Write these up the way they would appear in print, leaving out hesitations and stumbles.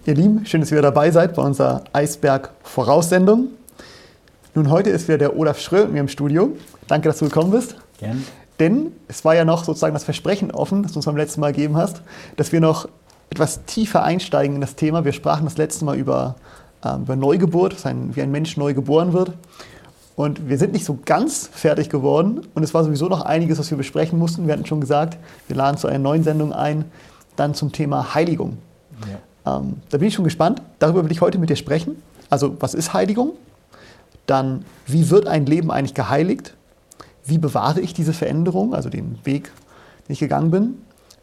Ihr Lieben, schön, dass ihr wieder dabei seid bei unserer Eisberg-Voraussendung. Nun, heute ist wieder der Olaf Schröll mit mir im Studio. Danke, dass du gekommen bist. Gerne. Denn es war ja noch sozusagen das Versprechen offen, das du uns beim letzten Mal gegeben hast, dass wir noch etwas tiefer einsteigen in das Thema. Wir sprachen das letzte Mal über Neugeburt, wie ein Mensch neu geboren wird. Und wir sind nicht so ganz fertig geworden. Und es war sowieso noch einiges, was wir besprechen mussten. Wir hatten schon gesagt, wir laden zu einer neuen Sendung ein, dann zum Thema Heiligung. Ja. Da bin ich schon gespannt. Darüber will ich heute mit dir sprechen. Also, was ist Heiligung? Dann, wie wird ein Leben eigentlich geheiligt? Wie bewahre ich diese Veränderung, also den Weg, den ich gegangen bin?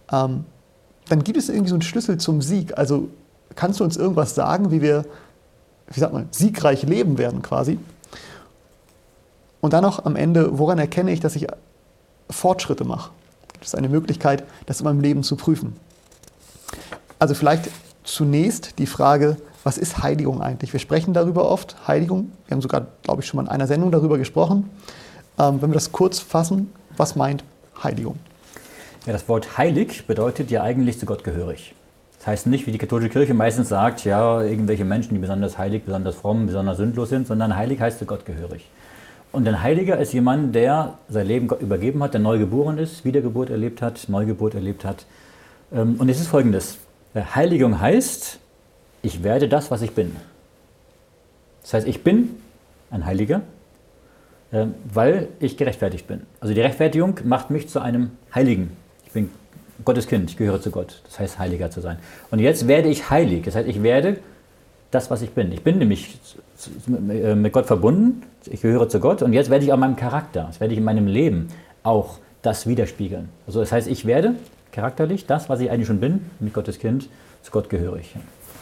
Dann gibt es irgendwie so einen Schlüssel zum Sieg. Also, kannst du uns irgendwas sagen, wie wir, siegreich leben werden quasi? Und dann noch am Ende, woran erkenne ich, dass ich Fortschritte mache? Gibt es eine Möglichkeit, das in meinem Leben zu prüfen? Also vielleicht zunächst die Frage, was ist Heiligung eigentlich? Wir sprechen darüber oft, Heiligung. Wir haben sogar, glaube ich, schon mal in einer Sendung darüber gesprochen. Wenn wir das kurz fassen, was meint Heiligung? Ja, das Wort heilig bedeutet ja eigentlich zu Gott gehörig. Das heißt nicht, wie die katholische Kirche meistens sagt, ja, irgendwelche Menschen, die besonders heilig, besonders fromm, besonders sündlos sind, sondern heilig heißt zu Gott gehörig. Und ein Heiliger ist jemand, der sein Leben Gott übergeben hat, der neu geboren ist, Wiedergeburt erlebt hat, Neugeburt erlebt hat. Und es ist Folgendes. Heiligung heißt, ich werde das, was ich bin. Das heißt, ich bin ein Heiliger, weil ich gerechtfertigt bin. Also die Rechtfertigung macht mich zu einem Heiligen. Ich bin Gottes Kind, ich gehöre zu Gott. Das heißt, Heiliger zu sein. Und jetzt werde ich heilig. Das heißt, ich werde das, was ich bin. Ich bin nämlich mit Gott verbunden, ich gehöre zu Gott und jetzt werde ich auch in meinem Charakter, das werde ich in meinem Leben auch das widerspiegeln. Also das heißt, ich werde charakterlich das, was ich eigentlich schon bin, mit Gottes Kind, zu Gott gehörig.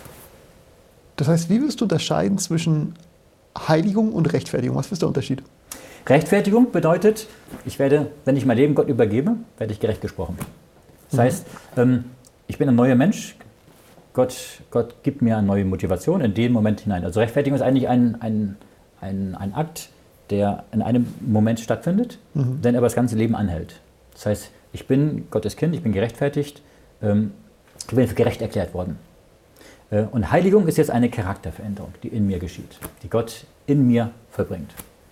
Das heißt, wie wirst du unterscheiden zwischen Heiligung und Rechtfertigung? Was ist der Unterschied? Rechtfertigung bedeutet, wenn ich mein Leben Gott übergebe, werde ich gerecht gesprochen. Das heißt, ich bin ein neuer Mensch, Gott gibt mir eine neue Motivation in den Moment hinein. Also Rechtfertigung ist eigentlich ein Akt, der in einem Moment stattfindet, der aber das ganze Leben anhält. Das heißt, ich bin Gottes Kind, ich bin gerechtfertigt, ich bin gerecht erklärt worden. Und Heiligung ist jetzt eine Charakterveränderung, die in mir geschieht, die Gott in mir vollbringt.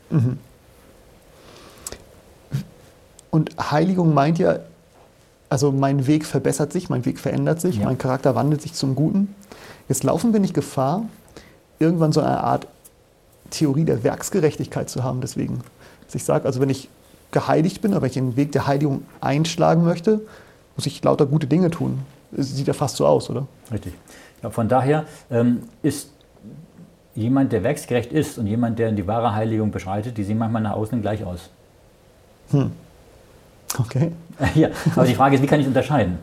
Und Heiligung meint ja, also mein Weg verbessert sich, mein Weg verändert sich, mein Charakter wandelt sich zum Guten. Jetzt laufen wir nicht Gefahr, irgendwann so eine Art Theorie der Werksgerechtigkeit zu haben. Deswegen, dass ich sage, also wenn ich geheiligt bin, aber wenn ich den Weg der Heiligung einschlagen möchte, muss ich lauter gute Dinge tun. Das sieht ja fast so aus, oder? Richtig. Ja, von daher ist jemand, der werksgerecht ist und jemand, der in die wahre Heiligung beschreitet, die sehen manchmal nach außen gleich aus. Okay. Ja, aber die Frage ist, wie kann ich unterscheiden?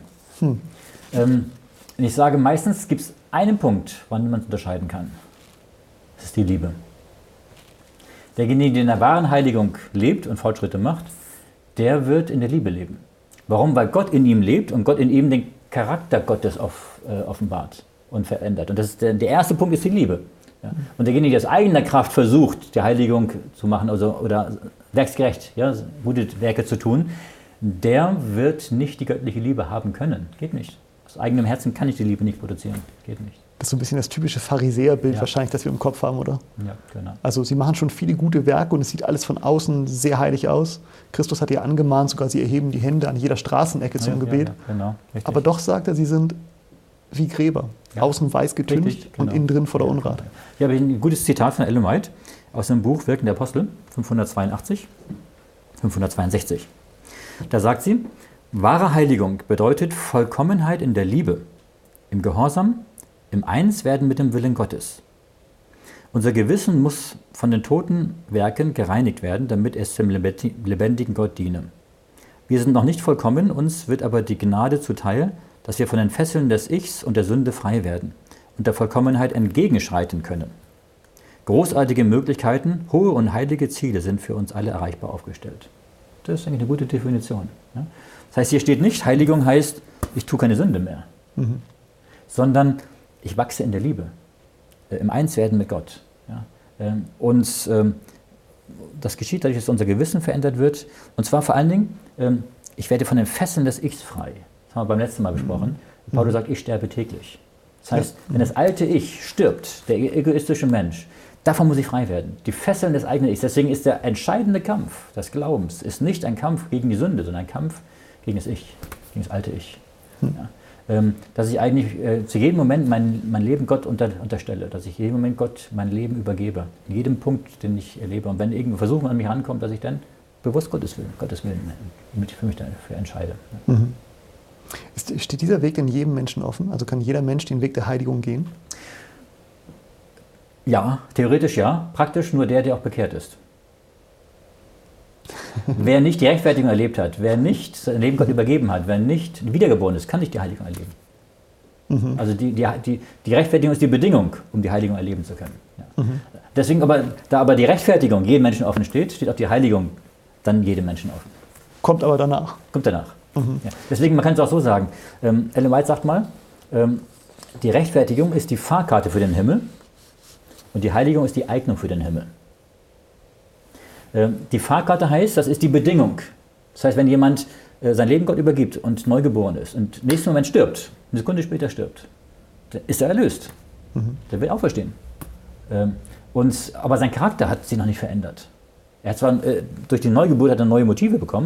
Ich sage, meistens gibt es einen Punkt, wann man es unterscheiden kann. Das ist die Liebe. Derjenige, der in der wahren Heiligung lebt und Fortschritte macht, der wird in der Liebe leben. Warum? Weil Gott in ihm lebt und Gott in ihm den Charakter Gottes offenbart und verändert. Und das ist der erste Punkt ist die Liebe. Ja? Und derjenige, der aus eigener Kraft versucht, die Heiligung zu machen oder werksgerecht, gute Werke zu tun, der wird nicht die göttliche Liebe haben können. Geht nicht. Aus eigenem Herzen kann ich die Liebe nicht produzieren. Geht nicht. Das ist so ein bisschen das typische Pharisäerbild wahrscheinlich, das wir im Kopf haben, oder? Ja, genau. Also sie machen schon viele gute Werke und es sieht alles von außen sehr heilig aus. Christus hat ja angemahnt, sogar sie erheben die Hände an jeder Straßenecke zum Gebet. Ja, genau, richtig. Aber doch sagt er, sie sind wie Gräber. Außen weiß getüncht richtig, genau. Und innen drin voller Unrat. Hier habe ich ein gutes Zitat von Ellen White aus dem Buch Wirken der Apostel, 562. Da sagt sie, wahre Heiligung bedeutet Vollkommenheit in der Liebe, im Gehorsam, im Einswerden mit dem Willen Gottes. Unser Gewissen muss von den toten Werken gereinigt werden, damit es dem lebendigen Gott diene. Wir sind noch nicht vollkommen, uns wird aber die Gnade zuteil, dass wir von den Fesseln des Ichs und der Sünde frei werden und der Vollkommenheit entgegenschreiten können. Großartige Möglichkeiten, hohe und heilige Ziele sind für uns alle erreichbar aufgestellt. Das ist eigentlich eine gute Definition. Ja? Das heißt, hier steht nicht, Heiligung heißt, ich tue keine Sünde mehr, sondern ich wachse in der Liebe, im Einswerden mit Gott. Ja? Das geschieht dadurch, dass unser Gewissen verändert wird. Und zwar vor allen Dingen, ich werde von den Fesseln des Ichs frei. Das haben wir beim letzten Mal besprochen. Paulus sagt, ich sterbe täglich. Das heißt, wenn das alte Ich stirbt, der egoistische Mensch, davon muss ich frei werden. Die Fesseln des eigenen Ichs. Deswegen ist der entscheidende Kampf des Glaubens ist nicht ein Kampf gegen die Sünde, sondern ein Kampf gegen das Ich, gegen das alte Ich. Ja. Dass ich eigentlich zu jedem Moment mein Leben Gott unterstelle, dass ich jedem Moment Gott mein Leben übergebe, in jedem Punkt, den ich erlebe. Und wenn irgendeine Versuchung an mich rankommt, dass ich dann bewusst Gottes Willen für mich dafür entscheide. Ja. Steht dieser Weg in jedem Menschen offen? Also kann jeder Mensch den Weg der Heiligung gehen? Ja, theoretisch ja, praktisch nur der auch bekehrt ist. Wer nicht die Rechtfertigung erlebt hat, wer nicht sein Leben Gott übergeben hat, wer nicht wiedergeboren ist, kann nicht die Heiligung erleben. Also die Rechtfertigung ist die Bedingung, um die Heiligung erleben zu können. Ja. Deswegen da aber die Rechtfertigung jedem Menschen offen steht auch die Heiligung dann jedem Menschen offen. Kommt aber danach. Kommt danach. Ja. Deswegen, man kann es auch so sagen, Ellen White sagt mal, die Rechtfertigung ist die Fahrkarte für den Himmel und die Heiligung ist die Eignung für den Himmel. Die Fahrkarte heißt, das ist die Bedingung. Das heißt, wenn jemand sein Leben Gott übergibt und neu geboren ist und im nächsten Moment stirbt, eine Sekunde später stirbt, dann ist er erlöst. Der wird auferstehen. Aber sein Charakter hat sich noch nicht verändert. Er hat zwar durch die Neugeburt hat er neue Motive bekommen,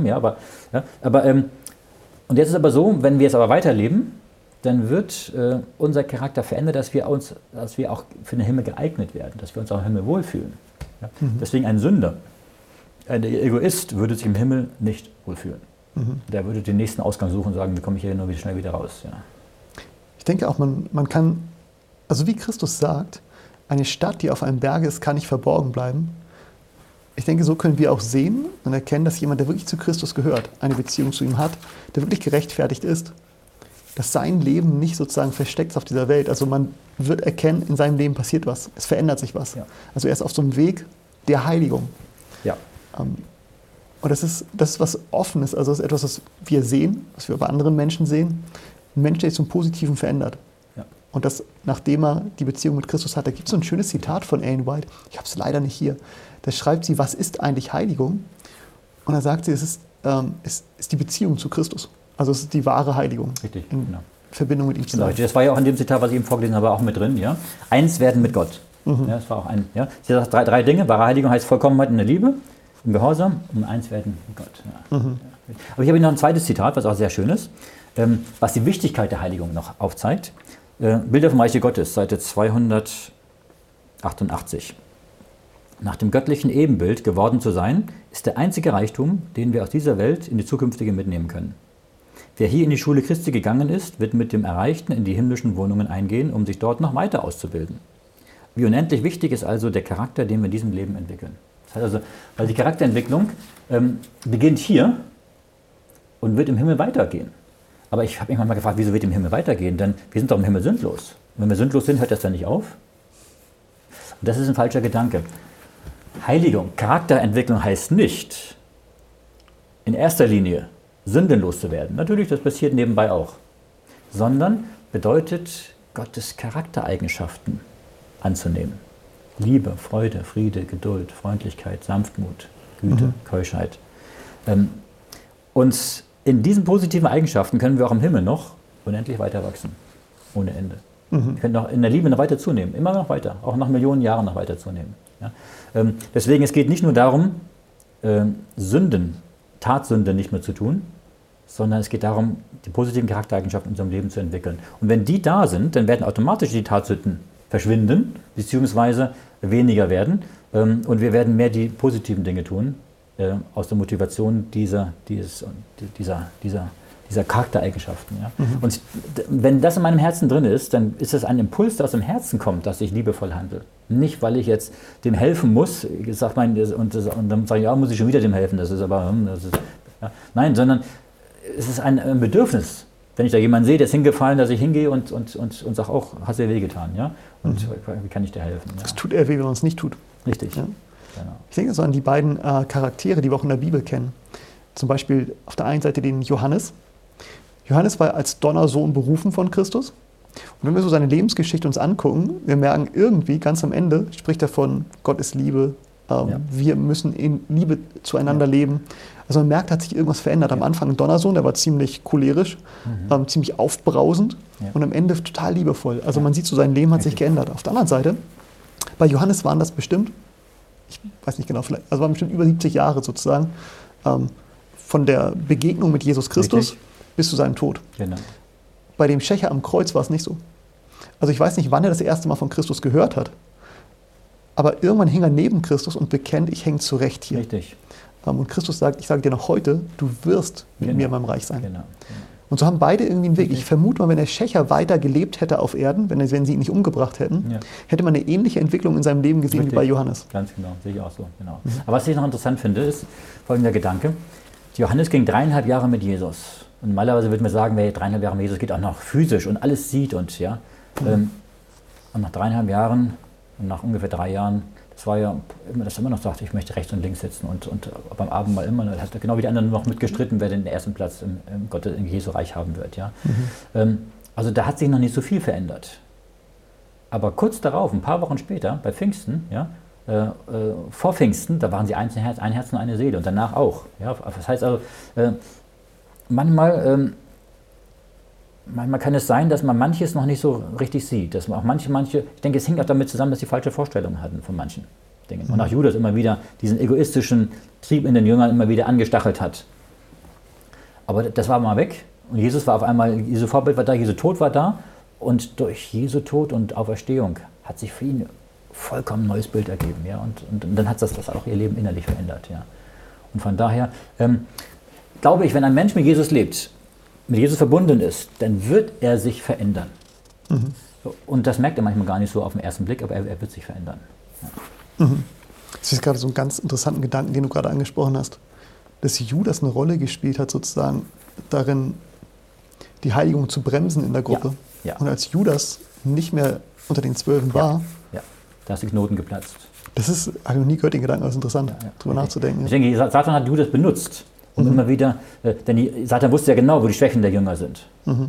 und jetzt ist aber so, wenn wir jetzt aber weiterleben, dann wird unser Charakter verändert, dass wir auch für den Himmel geeignet werden, dass wir uns auch im Himmel wohlfühlen. Ja? Deswegen ein Sünder, ein Egoist würde sich im Himmel nicht wohlfühlen. Der würde den nächsten Ausgang suchen und sagen, wie komme ich hier nur schnell wieder raus. Ja. Ich denke auch, man kann, also wie Christus sagt, eine Stadt, die auf einem Berge ist, kann nicht verborgen bleiben. Ich denke, so können wir auch sehen und erkennen, dass jemand, der wirklich zu Christus gehört, eine Beziehung zu ihm hat, der wirklich gerechtfertigt ist, dass sein Leben nicht sozusagen versteckt ist auf dieser Welt. Also man wird erkennen, in seinem Leben passiert was, es verändert sich was. Ja. Also er ist auf so einem Weg der Heiligung. Ja. Und das ist was Offenes, also das ist etwas, was wir sehen, was wir bei anderen Menschen sehen. Ein Mensch, der sich zum Positiven verändert. Ja. Und das, nachdem er die Beziehung mit Christus hat, da gibt es so ein schönes Zitat von Ellen White, ich habe es leider nicht hier, da schreibt sie, was ist eigentlich Heiligung? Und da sagt sie, es ist die Beziehung zu Christus. Also es ist die wahre Heiligung. Richtig, in Verbindung mit ihm zu sein. Das war ja auch in dem Zitat, was ich eben vorgelesen habe, auch mit drin. Ja? Eins werden mit Gott. Ja, das war auch ja? Sie sagt drei Dinge. Wahre Heiligung heißt Vollkommenheit in der Liebe, im Gehorsam und eins werden mit Gott. Ja. Aber ich habe noch ein zweites Zitat, was auch sehr schön ist, was die Wichtigkeit der Heiligung noch aufzeigt. Bilder vom Reiche Gottes, Seite 288. Nach dem göttlichen Ebenbild geworden zu sein, ist der einzige Reichtum, den wir aus dieser Welt in die zukünftige mitnehmen können. Wer hier in die Schule Christi gegangen ist, wird mit dem Erreichten in die himmlischen Wohnungen eingehen, um sich dort noch weiter auszubilden. Wie unendlich wichtig ist also der Charakter, den wir in diesem Leben entwickeln. Das heißt also, weil die Charakterentwicklung beginnt hier und wird im Himmel weitergehen. Aber ich habe mich manchmal gefragt, wieso wird im Himmel weitergehen? Denn wir sind doch im Himmel sündlos. Und wenn wir sündlos sind, hört das dann nicht auf? Und das ist ein falscher Gedanke. Heiligung, Charakterentwicklung heißt nicht, in erster Linie sündenlos zu werden. Natürlich, das passiert nebenbei auch. Sondern bedeutet, Gottes Charaktereigenschaften anzunehmen. Liebe, Freude, Friede, Geduld, Freundlichkeit, Sanftmut, Güte, Keuschheit. Und in diesen positiven Eigenschaften können wir auch im Himmel noch unendlich weiter wachsen. Ohne Ende. Wir können auch in der Liebe noch weiter zunehmen. Immer noch weiter. Auch nach Millionen Jahren noch weiter zunehmen. Ja? Deswegen, es geht nicht nur darum, Tatsünde nicht mehr zu tun, sondern es geht darum, die positiven Charaktereigenschaften in unserem Leben zu entwickeln. Und wenn die da sind, dann werden automatisch die Tatsünden verschwinden, beziehungsweise weniger werden. Und wir werden mehr die positiven Dinge tun, aus der Motivation dieser Charaktereigenschaften. Ja? Und wenn das in meinem Herzen drin ist, dann ist es ein Impuls, der aus dem Herzen kommt, dass ich liebevoll handle. Nicht, weil ich jetzt dem helfen muss, und dann sage ich, ja, muss ich schon wieder dem helfen, das ist aber, ja. Nein, sondern es ist ein Bedürfnis. Wenn ich da jemanden sehe, der ist hingefallen, dass ich hingehe und sage auch, hast dir wehgetan, ja? Und wie kann ich dir helfen? Ja? Es tut eher weh, wenn man es nicht tut. Richtig. Ja? Genau. Ich denke so an die beiden Charaktere, die wir auch in der Bibel kennen. Zum Beispiel auf der einen Seite den Johannes. Johannes war als Donnersohn berufen von Christus. Und wenn wir so seine Lebensgeschichte uns angucken, wir merken irgendwie, ganz am Ende spricht er von Gott ist Liebe, Wir müssen in Liebe zueinander leben. Also man merkt, da hat sich irgendwas verändert. Am Anfang ein Donnersohn, der war ziemlich cholerisch, ziemlich aufbrausend und am Ende total liebevoll. Also man sieht so, sein Leben hat sich geändert. Auf der anderen Seite, bei Johannes waren das bestimmt, ich weiß nicht genau, vielleicht, also waren bestimmt über 70 Jahre sozusagen, von der Begegnung mit Jesus Christus bis zu seinem Tod. Genau. Bei dem Schächer am Kreuz war es nicht so. Also ich weiß nicht, wann er das erste Mal von Christus gehört hat, aber irgendwann hing er neben Christus und bekennt, ich hänge zurecht hier. Richtig. Und Christus sagt, ich sage dir noch heute, du wirst mit mir in meinem Reich sein. Genau. Und so haben beide irgendwie einen Weg. Ich vermute mal, wenn der Schächer weiter gelebt hätte auf Erden, wenn sie ihn nicht umgebracht hätten, hätte man eine ähnliche Entwicklung in seinem Leben gesehen wie bei Johannes. Ganz genau, sehe ich auch so. Genau. Aber was ich noch interessant finde, ist folgender Gedanke. Johannes ging 3,5 Jahre mit Jesus. Und normalerweise würde man sagen, wer 3,5 Jahre mit Jesus geht, auch noch physisch und alles sieht. Und, und nach 3,5 Jahren und nach ungefähr 3 Jahren, das war ja, dass er immer noch sagt, ich möchte rechts und links sitzen und beim Abendmahl immer, da hat er genau wie die anderen noch mitgestritten, wer den ersten Platz im Jesu Reich haben wird. Ja? Also da hat sich noch nicht so viel verändert. Aber kurz darauf, ein paar Wochen später, bei Pfingsten, vor Pfingsten, da waren sie ein Herz und eine Seele und danach auch. Ja? Das heißt also, manchmal kann es sein, dass man manches noch nicht so richtig sieht. Dass man auch manche, ich denke, es hängt auch damit zusammen, dass sie falsche Vorstellungen hatten von manchen Dingen. Und auch Judas immer wieder diesen egoistischen Trieb in den Jüngern immer wieder angestachelt hat. Aber das war mal weg. Und Jesus war auf einmal, Jesu Vorbild war da, Jesu Tod war da. Und durch Jesu Tod und Auferstehung hat sich für ihn vollkommen neues Bild ergeben. Ja? Und dann hat das auch ihr Leben innerlich verändert. Ja? Und von daher glaube ich, wenn ein Mensch mit Jesus lebt, mit Jesus verbunden ist, dann wird er sich verändern. Und das merkt er manchmal gar nicht so auf den ersten Blick, aber er wird sich verändern. Ja. Das ist gerade so einen ganz interessanten Gedanken, den du gerade angesprochen hast, dass Judas eine Rolle gespielt hat, sozusagen darin, die Heiligung zu bremsen in der Gruppe. Ja. Und als Judas nicht mehr unter den 12 war, da ist die Knoten geplatzt. Das ist, habe ich noch nie gehört, den Gedanken, aber es ist interessant, darüber nachzudenken. Ich denke, Satan hat Judas benutzt, um immer wieder, denn Satan wusste ja genau, wo die Schwächen der Jünger sind.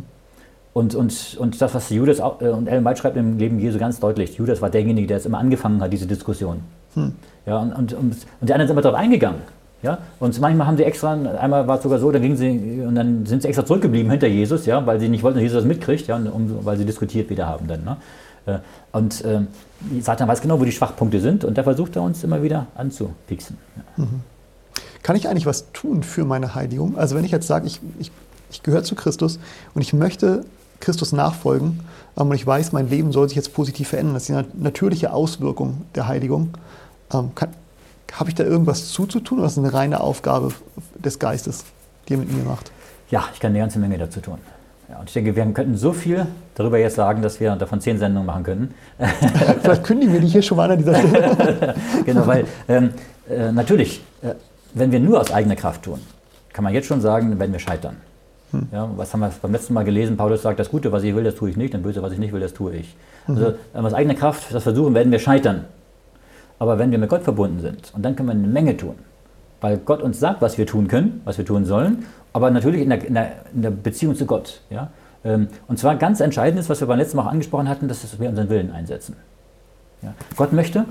Und das, was Judas und Ellen White schreibt im Leben Jesu ganz deutlich, Judas war derjenige, der es immer angefangen hat, diese Diskussion. Ja, und die anderen sind immer darauf eingegangen. Ja? Und manchmal haben sie extra, einmal war es sogar so, dann sind sie extra zurückgeblieben hinter Jesus, ja, weil sie nicht wollten, dass Jesus das mitkriegt, ja, weil sie diskutiert wieder haben dann. Ne? Und Satan weiß genau, wo die Schwachpunkte sind und da versucht er uns immer wieder anzupixen. Ja. Kann ich eigentlich was tun für meine Heiligung? Also wenn ich jetzt sage, ich gehöre zu Christus und ich möchte Christus nachfolgen und ich weiß, mein Leben soll sich jetzt positiv verändern, das ist die natürliche Auswirkung der Heiligung, habe ich da irgendwas zuzutun oder ist das eine reine Aufgabe des Geistes, die er mit mir macht? Ja, ich kann eine ganze Menge dazu tun. Ja, und ich denke, wir könnten so viel darüber jetzt sagen, dass wir davon 10 Sendungen machen könnten. Vielleicht kündigen wir die hier schon mal an dieser Stelle. Genau, weil natürlich, wenn wir nur aus eigener Kraft tun, kann man jetzt schon sagen, werden wir scheitern. Ja, was haben wir beim letzten Mal gelesen? Paulus sagt, das Gute, was ich will, das tue ich nicht, das Böse, was ich nicht will, das tue ich. Also aus eigener Kraft das versuchen, werden wir scheitern. Aber wenn wir mit Gott verbunden sind, und dann können wir eine Menge tun, weil Gott uns sagt, was wir tun können, was wir tun sollen, aber natürlich in der Beziehung zu Gott. Ja? Und zwar ganz entscheidend ist, was wir beim letzten Mal auch angesprochen hatten, dass wir unseren Willen einsetzen. Ja? Gott möchte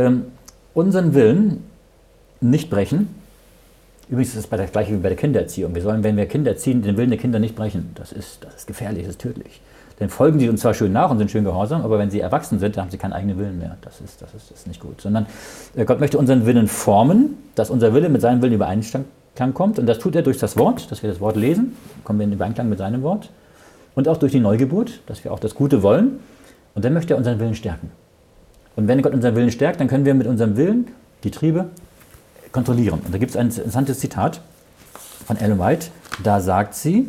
unseren Willen nicht brechen. Übrigens ist es das Gleiche wie bei der Kindererziehung. Wir sollen, wenn wir Kinder erziehen, den Willen der Kinder nicht brechen. Das ist gefährlich, das ist tödlich. Dann folgen sie uns zwar schön nach und sind schön gehorsam, aber wenn sie erwachsen sind, dann haben sie keinen eigenen Willen mehr. Das ist nicht gut. Sondern Gott möchte unseren Willen formen, dass unser Wille mit seinem Willen in Übereinklang kommt. Und das tut er durch das Wort, dass wir das Wort lesen, kommen wir in Übereinklang mit seinem Wort. Und auch durch die Neugeburt, dass wir auch das Gute wollen. Und dann möchte er unseren Willen stärken. Und wenn Gott unseren Willen stärkt, dann können wir mit unserem Willen die Triebe kontrollieren. Und da gibt es ein interessantes Zitat von Ellen White. Da sagt sie,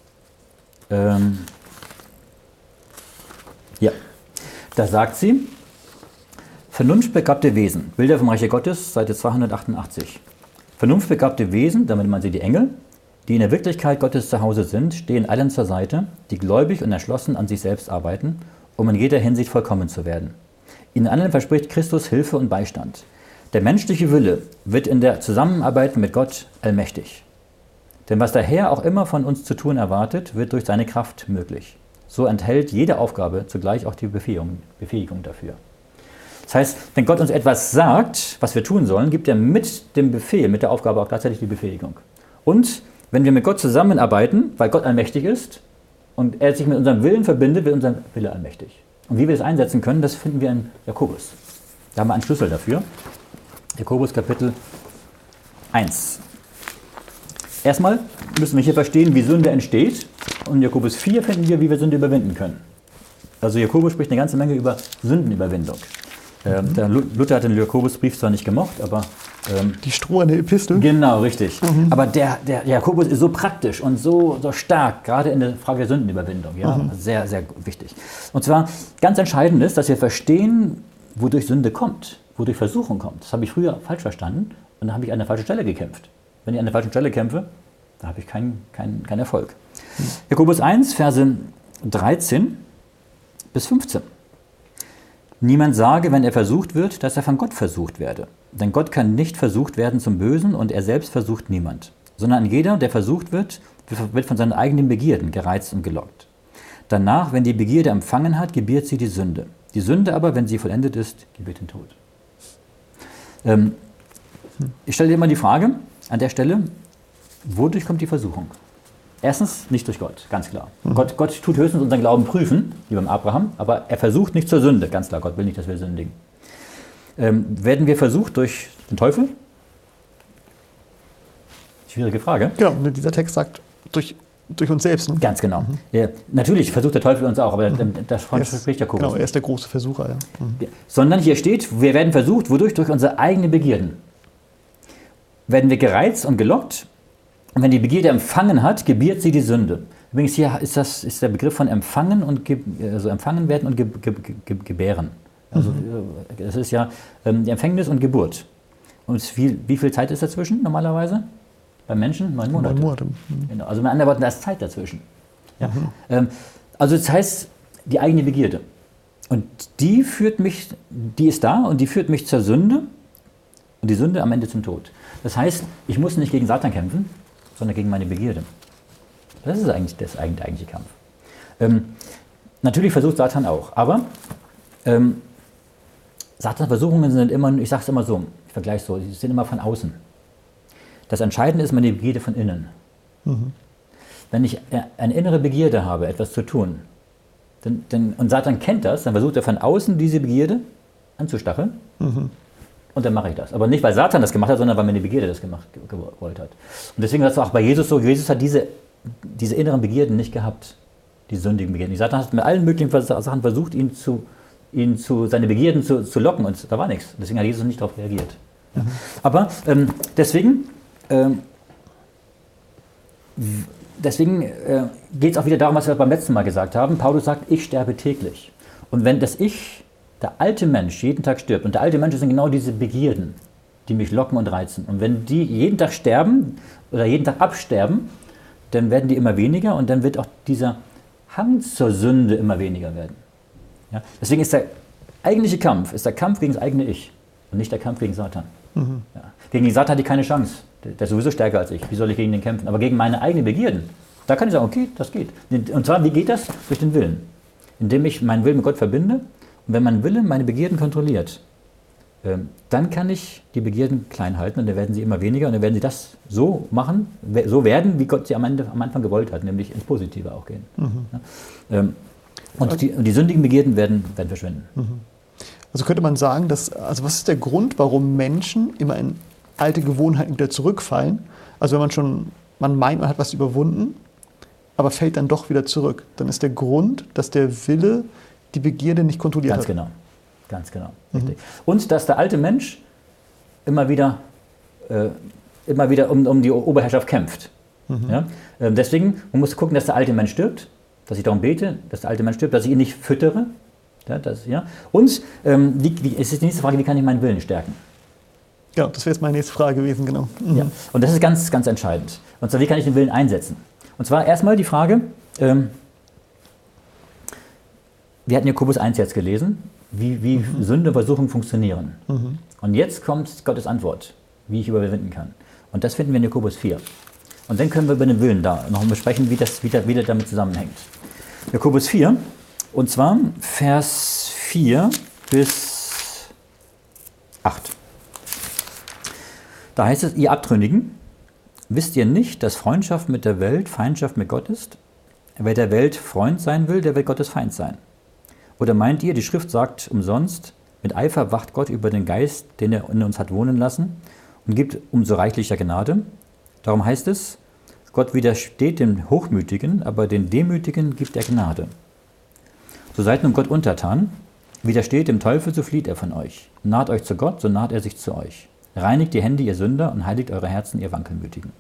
vernunftbegabte Wesen, Bilder vom Reiche Gottes, Seite 288. Vernunftbegabte Wesen, damit meinen sie die Engel, die in der Wirklichkeit Gottes zu Hause sind, stehen allen zur Seite, die gläubig und entschlossen an sich selbst arbeiten, um in jeder Hinsicht vollkommen zu werden. Ihnen allen verspricht Christus Hilfe und Beistand. Der menschliche Wille wird in der Zusammenarbeit mit Gott allmächtig. Denn was der Herr auch immer von uns zu tun erwartet, wird durch seine Kraft möglich. So enthält jede Aufgabe zugleich auch die Befähigung dafür. Das Das heißt, wenn Gott uns etwas sagt, was wir tun sollen, gibt er mit dem Befehl, mit der Aufgabe auch gleichzeitig die Befähigung. Und wenn wir mit Gott zusammenarbeiten, weil Gott allmächtig ist und er sich mit unserem Willen verbindet, wird unser Wille allmächtig. Und wie wir das einsetzen können, das finden wir in Jakobus. Da haben wir einen Schlüssel dafür. Jakobus Kapitel 1. Erstmal müssen wir hier verstehen, wie Sünde entsteht. Und in Jakobus 4 finden wir, wie wir Sünde überwinden können. Also Jakobus spricht eine ganze Menge über Sündenüberwindung. Der Luther hat den Jakobusbrief zwar nicht gemocht, aber... die stroherne Epistel. Genau, richtig. Aber der Jakobus ist so praktisch und so stark, gerade in der Frage der Sündenüberwindung. Ja? Sehr, sehr wichtig. Und zwar ganz entscheidend ist, dass wir verstehen, wodurch Sünde kommt, wodurch Versuchung kommt. Das habe ich früher falsch verstanden und da habe ich an der falschen Stelle gekämpft. Wenn ich an der falschen Stelle kämpfe, da habe ich keinen Erfolg. Jakobus 1, Verse 13 bis 15. Niemand sage, wenn er versucht wird, dass er von Gott versucht werde. Denn Gott kann nicht versucht werden zum Bösen und er selbst versucht niemand. Sondern jeder, der versucht wird, wird von seinen eigenen Begierden gereizt und gelockt. Danach, wenn die Begierde empfangen hat, gebiert sie die Sünde. Die Sünde aber, wenn sie vollendet ist, gebiert den Tod. Ich stelle dir mal die Frage an der Stelle, wodurch kommt die Versuchung? Erstens, nicht durch Gott, ganz klar. Gott tut höchstens unseren Glauben prüfen, wie beim Abraham, aber er versucht nicht zur Sünde, ganz klar. Gott will nicht, dass wir sündigen. Werden wir versucht durch den Teufel? Schwierige Frage. Genau, dieser Text sagt, durch uns selbst. Ne? Ganz genau. Ja, natürlich versucht der Teufel uns auch, aber davon spricht Jakobus. Genau, er ist der große Versucher. Ja. Ja, sondern hier steht, wir werden versucht, wodurch? Durch unsere eigenen Begierden. Werden wir gereizt und gelockt. Und wenn die Begierde empfangen hat, gebiert sie die Sünde. Übrigens hier ist der Begriff von empfangen und also empfangen werden und gebären. Also das ist ja die Empfängnis und Geburt. Und wie viel Zeit ist dazwischen normalerweise? Beim Menschen 9 Monate. 9 Monate. Genau. Also mit anderen Worten, da ist Zeit dazwischen. Ja? Also das heißt, die eigene Begierde. Und die ist da und die führt mich zur Sünde und die Sünde am Ende zum Tod. Das heißt, ich muss nicht gegen Satan kämpfen, sondern gegen meine Begierde. Das ist eigentlich der eigentliche Kampf. Natürlich versucht Satan auch, aber Satans Versuchungen sind immer, ich sage es immer so, ich vergleiche es so, sie sind immer von außen. Das Entscheidende ist meine Begierde von innen. Wenn ich eine innere Begierde habe, etwas zu tun, und Satan kennt das, dann versucht er von außen diese Begierde anzustacheln. Und dann mache ich das. Aber nicht, weil Satan das gemacht hat, sondern weil meine Begierde das gewollt hat. Und deswegen ist es auch bei Jesus so, Jesus hat diese inneren Begierden nicht gehabt, die sündigen Begierden. Satan hat mit allen möglichen Sachen versucht, seine Begierden zu locken und da war nichts. Deswegen hat Jesus nicht darauf reagiert. Ja. Aber deswegen geht es auch wieder darum, was wir beim letzten Mal gesagt haben. Paulus sagt, ich sterbe täglich. Und wenn das Ich, der alte Mensch, jeden Tag stirbt, und der alte Mensch sind genau diese Begierden, die mich locken und reizen. Und wenn die jeden Tag sterben oder jeden Tag absterben, dann werden die immer weniger und dann wird auch dieser Hang zur Sünde immer weniger werden. Ja? Deswegen ist der eigentliche Kampf, der Kampf gegen das eigene Ich und nicht der Kampf gegen Satan. Ja. Gegen den Satan hat die keine Chance. Der ist sowieso stärker als ich. Wie soll ich gegen den kämpfen? Aber gegen meine eigenen Begierden, da kann ich sagen, okay, das geht. Und zwar, wie geht das? Durch den Willen. Indem ich meinen Willen mit Gott verbinde. Und wenn mein Wille meine Begierden kontrolliert, dann kann ich die Begierden klein halten und dann werden sie immer weniger und dann werden sie das so machen, so werden, wie Gott sie am Anfang gewollt hat, nämlich ins Positive auch gehen. Ja? Und die sündigen Begierden werden verschwinden. Also könnte man sagen, was ist der Grund, warum Menschen immer in alte Gewohnheiten wieder zurückfallen? Also wenn man meint, man hat was überwunden, aber fällt dann doch wieder zurück. Dann ist der Grund, dass der Wille die Begierde nicht kontrolliert hat. Ganz genau. Richtig. Und dass der alte Mensch immer wieder um die Oberherrschaft kämpft. Ja? Deswegen, man muss gucken, dass der alte Mensch stirbt, dass ich darum bete, dass der alte Mensch stirbt, dass ich ihn nicht füttere. Ja? Und es ist die nächste Frage, wie kann ich meinen Willen stärken? Ja, das wäre jetzt meine nächste Frage gewesen, genau. Ja. Und das ist ganz, ganz entscheidend. Und zwar, wie kann ich den Willen einsetzen? Und zwar erstmal die Frage, wir hatten Jakobus 1 jetzt gelesen, wie Sünde und Versuchung funktionieren. Und jetzt kommt Gottes Antwort, wie ich überwinden kann. Und das finden wir in Jakobus 4. Und dann können wir über den Willen da noch besprechen, wie das wieder damit zusammenhängt. Jakobus 4, und zwar Vers 4 bis 8. Da heißt es, ihr Abtrünnigen, wisst ihr nicht, dass Freundschaft mit der Welt Feindschaft mit Gott ist? Wer der Welt Freund sein will, der wird Gottes Feind sein. Oder meint ihr, die Schrift sagt umsonst, mit Eifer wacht Gott über den Geist, den er in uns hat wohnen lassen und gibt umso reichlicher Gnade? Darum heißt es, Gott widersteht dem Hochmütigen, aber den Demütigen gibt er Gnade. So seid nun Gott untertan, widersteht dem Teufel, so flieht er von euch. Naht euch zu Gott, so naht er sich zu euch. Reinigt die Hände, ihr Sünder, und heiligt eure Herzen, ihr Wankelmütigen.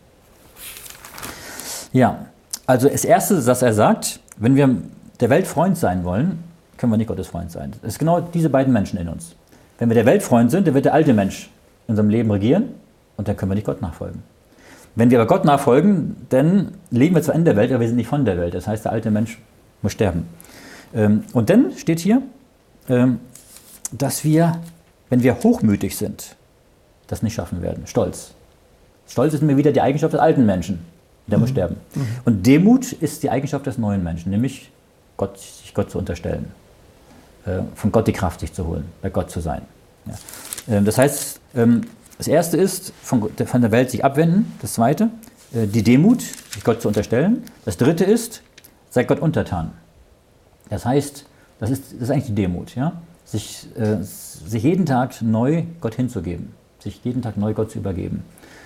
Ja, also das Erste, was er sagt, wenn wir der Welt Freund sein wollen, können wir nicht Gottes Freund sein. Das ist genau diese beiden Menschen in uns. Wenn wir der Welt Freund sind, dann wird der alte Mensch in unserem Leben regieren und dann können wir nicht Gott nachfolgen. Wenn wir aber Gott nachfolgen, dann leben wir zwar in der Welt, aber wir sind nicht von der Welt. Das heißt, der alte Mensch muss sterben. Und dann steht hier, dass wir, wenn wir hochmütig sind, das nicht schaffen werden. Stolz. Stolz ist mir wieder die Eigenschaft des alten Menschen. Der muss sterben. Und Demut ist die Eigenschaft des neuen Menschen, nämlich sich Gott zu unterstellen. Von Gott die Kraft sich zu holen, bei Gott zu sein. Ja. Das heißt, das Erste ist, von der Welt sich abwenden. Das Zweite, die Demut, sich Gott zu unterstellen. Das Dritte ist, sei Gott untertan. Das heißt, das ist eigentlich die Demut. Ja? Sich jeden Tag neu Gott hinzugeben. Sich jeden Tag neu Gott zu übergeben.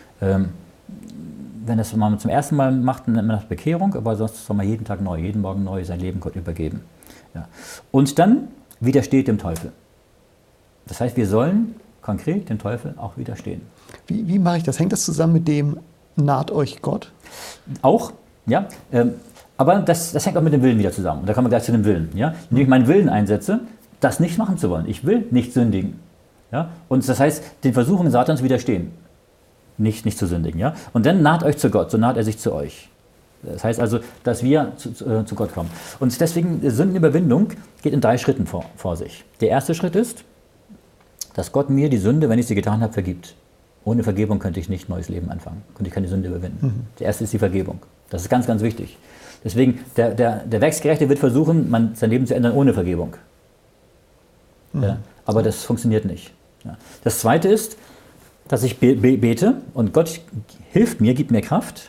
Wenn das man zum ersten Mal macht, dann nennt man das Bekehrung, aber sonst soll man jeden Tag neu, jeden Morgen neu sein Leben Gott übergeben. Ja. Und dann widersteht dem Teufel. Das heißt, wir sollen konkret dem Teufel auch widerstehen. Wie mache ich das? Hängt das zusammen mit dem naht euch Gott? Auch, ja. Aber das hängt auch mit dem Willen wieder zusammen. Und da kommen wir gleich zu dem Willen. Ja? Indem ich meinen Willen einsetze, das nicht machen zu wollen. Ich will nicht sündigen. Ja? Und das heißt, den Versuchungen Satans widerstehen. Nicht zu sündigen. Ja? Und dann naht euch zu Gott, so naht er sich zu euch. Das heißt also, dass wir zu Gott kommen. Und deswegen, Sündenüberwindung geht in 3 Schritten vor sich. Der erste Schritt ist, dass Gott mir die Sünde, wenn ich sie getan habe, vergibt. Ohne Vergebung könnte ich nicht neues Leben anfangen. Könnte ich keine Sünde überwinden. Der erste ist die Vergebung. Das ist ganz, ganz wichtig. Deswegen, der Werksgerechte wird versuchen, sein Leben zu ändern ohne Vergebung. Ja, aber das funktioniert nicht. Ja. Das zweite ist, dass ich bete und Gott hilft mir, gibt mir Kraft,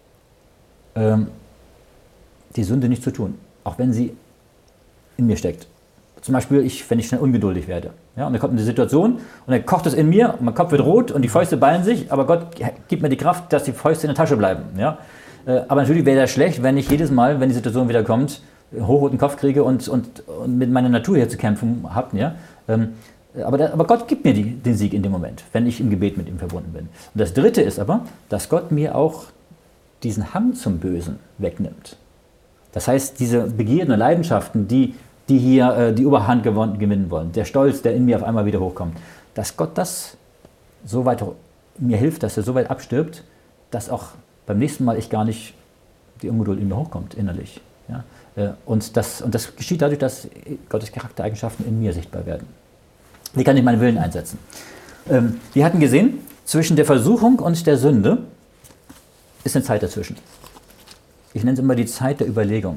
die Sünde nicht zu tun, auch wenn sie in mir steckt. Zum Beispiel, wenn ich schnell ungeduldig werde. Ja, und dann kommt eine Situation und dann kocht es in mir, und mein Kopf wird rot und die Fäuste ballen sich, aber Gott gibt mir die Kraft, dass die Fäuste in der Tasche bleiben. Ja? Aber natürlich wäre das schlecht, wenn ich jedes Mal, wenn die Situation wieder kommt, hochroten Kopf kriege und mit meiner Natur hier zu kämpfen habe. Ja? Aber Gott gibt mir den Sieg in dem Moment, wenn ich im Gebet mit ihm verbunden bin. Und das Dritte ist aber, dass Gott mir auch diesen Hang zum Bösen wegnimmt. Das heißt, diese Begierden und Leidenschaften, die hier die Oberhand gewinnen wollen, der Stolz, der in mir auf einmal wieder hochkommt, dass Gott das so weit mir hilft, dass er so weit abstirbt, dass auch beim nächsten Mal ich gar nicht die Ungeduld in mir hochkommt, innerlich. Ja? Und das geschieht dadurch, dass Gottes Charaktereigenschaften in mir sichtbar werden. Wie kann ich meinen Willen einsetzen? Wir hatten gesehen, zwischen der Versuchung und der Sünde ist eine Zeit dazwischen. Ich nenne es immer die Zeit der Überlegung.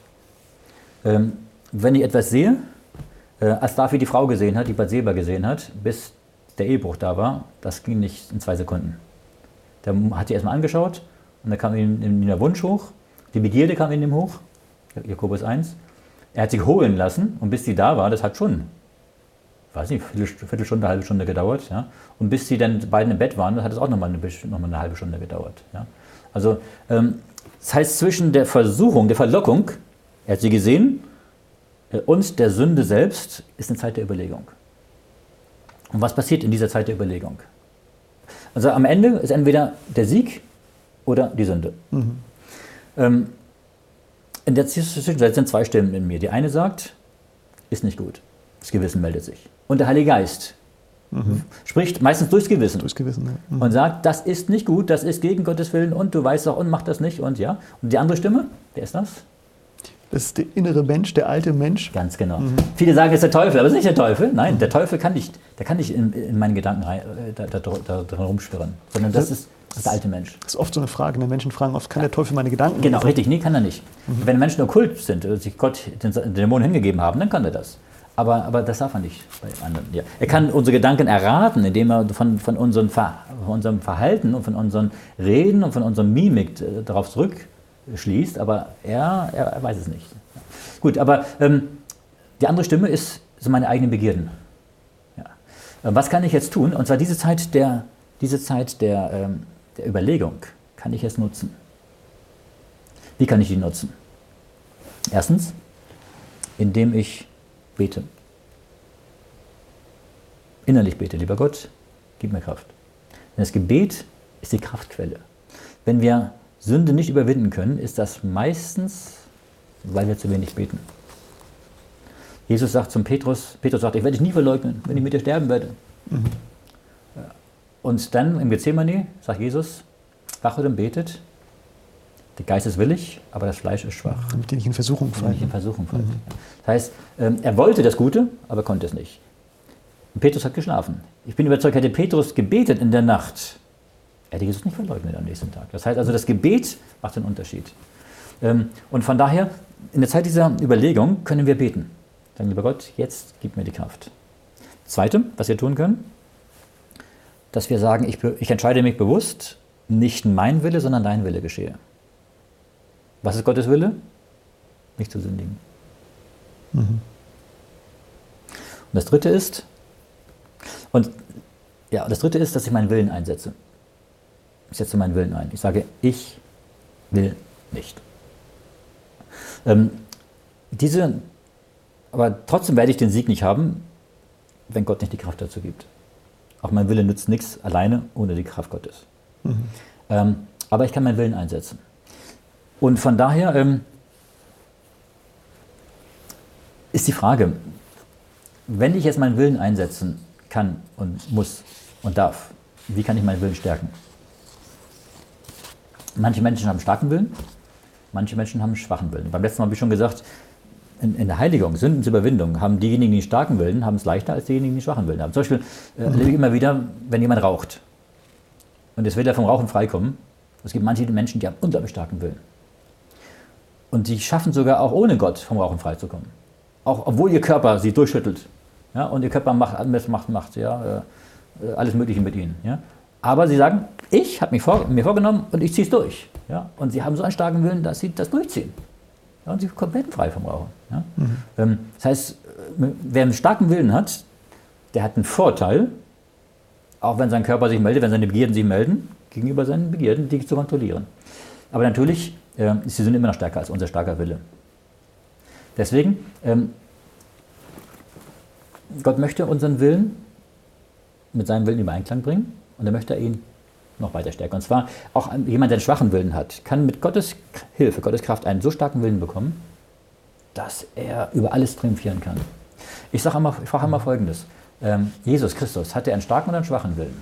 Wenn ich etwas sehe, als David die Frau gesehen hat, die Bathseba gesehen hat, bis der Ehebruch da war, das ging nicht in 2 Sekunden. Der hat sie erstmal angeschaut und dann kam ihm der Wunsch hoch, die Begierde kam in ihm hoch, Jakobus 1. Er hat sich holen lassen und bis sie da war, das hat schon, weiß nicht, Viertelstunde, halbe Stunde gedauert. Ja? Und bis sie dann beiden im Bett waren, hat es auch nochmal eine halbe Stunde gedauert. Ja? Also das heißt, zwischen der Versuchung, der Verlockung, er hat sie gesehen, und der Sünde selbst ist eine Zeit der Überlegung. Und was passiert in dieser Zeit der Überlegung? Also am Ende ist entweder der Sieg oder die Sünde. In der Zwischenzeit sind 2 Stimmen in mir. Die eine sagt, ist nicht gut. Das Gewissen meldet sich. Und der Heilige Geist spricht meistens durchs Gewissen. Ja. Und sagt, das ist nicht gut, das ist gegen Gottes Willen und du weißt auch und mach das nicht. Und ja. Und die andere Stimme, wer ist das? Das ist der innere Mensch, der alte Mensch. Ganz genau. Viele sagen, es ist der Teufel, aber es ist nicht der Teufel. Nein, der Teufel kann nicht in meinen Gedanken da rumschwirren, sondern das ist der alte Mensch. Das ist oft so eine Frage. Menschen fragen oft, kann der Teufel meine Gedanken lesen? Richtig, nee, kann er nicht. Wenn Menschen okkult sind, sich Gott den Dämonen hingegeben haben, dann kann er das. Aber das darf er nicht bei anderen. Ja. Er kann unsere Gedanken erraten, indem er von unserem Verhalten und von unseren Reden und von unserer Mimik darauf zurückschließt, aber er weiß es nicht. Gut, aber die andere Stimme sind meine eigenen Begierden. Ja. Was kann ich jetzt tun? Und zwar diese Zeit der Überlegung kann ich jetzt nutzen. Wie kann ich die nutzen? Erstens, indem ich bete. Innerlich bete, lieber Gott, gib mir Kraft. Denn das Gebet ist die Kraftquelle. Wenn wir Sünde nicht überwinden können, ist das meistens, weil wir zu wenig beten. Jesus sagt zum Petrus sagt, ich werde dich nie verleugnen, wenn ich mit dir sterben werde. Mhm. Und dann im Gethsemane sagt Jesus, wachet und betet, der Geist ist willig, aber das Fleisch ist schwach. Damit ihr nicht in Versuchung fallt. Das heißt, er wollte das Gute, aber konnte es nicht. Und Petrus hat geschlafen. Ich bin überzeugt, hätte Petrus gebetet in der Nacht, hätte Jesus nicht verleugnet am nächsten Tag. Das heißt also, das Gebet macht den Unterschied. Und von daher, in der Zeit dieser Überlegung können wir beten. Sagen, lieber Gott, jetzt gib mir die Kraft. Das Zweite, was wir tun können, dass wir sagen, ich entscheide mich bewusst, nicht mein Wille, sondern dein Wille geschehe. Was ist Gottes Wille? Nicht zu sündigen. Mhm. Und das Dritte ist, dass ich meinen Willen einsetze. Ich setze meinen Willen ein. Ich sage, ich will nicht. Aber trotzdem werde ich den Sieg nicht haben, wenn Gott nicht die Kraft dazu gibt. Auch mein Wille nützt nichts alleine ohne die Kraft Gottes. Mhm. Aber ich kann meinen Willen einsetzen. Und von daher ist die Frage, wenn ich jetzt meinen Willen einsetzen kann und muss und darf, wie kann ich meinen Willen stärken? Manche Menschen haben starken Willen, manche Menschen haben schwachen Willen. Beim letzten Mal habe ich schon gesagt, in der Heiligung, Sündensüberwindung, haben diejenigen, die einen starken Willen, haben es leichter als diejenigen, die einen schwachen Willen haben. Zum Beispiel erlebe ich immer wieder, wenn jemand raucht und jetzt will er vom Rauchen freikommen. Es gibt manche Menschen, die haben unglaublich starken Willen. Und die schaffen sogar auch ohne Gott vom Rauchen freizukommen. Auch obwohl ihr Körper sie durchschüttelt. Ja, und ihr Körper macht alles Mögliche mit ihnen. Ja. Aber sie sagen, ich habe mir vorgenommen und ich ziehe es durch. Ja. Und sie haben so einen starken Willen, dass sie das durchziehen. Ja, und sie sind komplett frei vom Rauchen. Ja. Mhm. Das heißt, wer einen starken Willen hat, der hat einen Vorteil, auch wenn sein Körper sich meldet, wenn seine Begierden sich melden, gegenüber seinen Begierden, die zu kontrollieren. Aber natürlich ist die Sünde immer noch stärker als unser starker Wille. Deswegen, Gott möchte unseren Willen mit seinem Willen in Einklang bringen und er möchte ihn noch weiter stärken. Und zwar auch jemand, der einen schwachen Willen hat, kann mit Gottes Hilfe, Gottes Kraft einen so starken Willen bekommen, dass er über alles triumphieren kann. Ich frage immer Folgendes. Jesus Christus, hatte er einen starken oder einen schwachen Willen?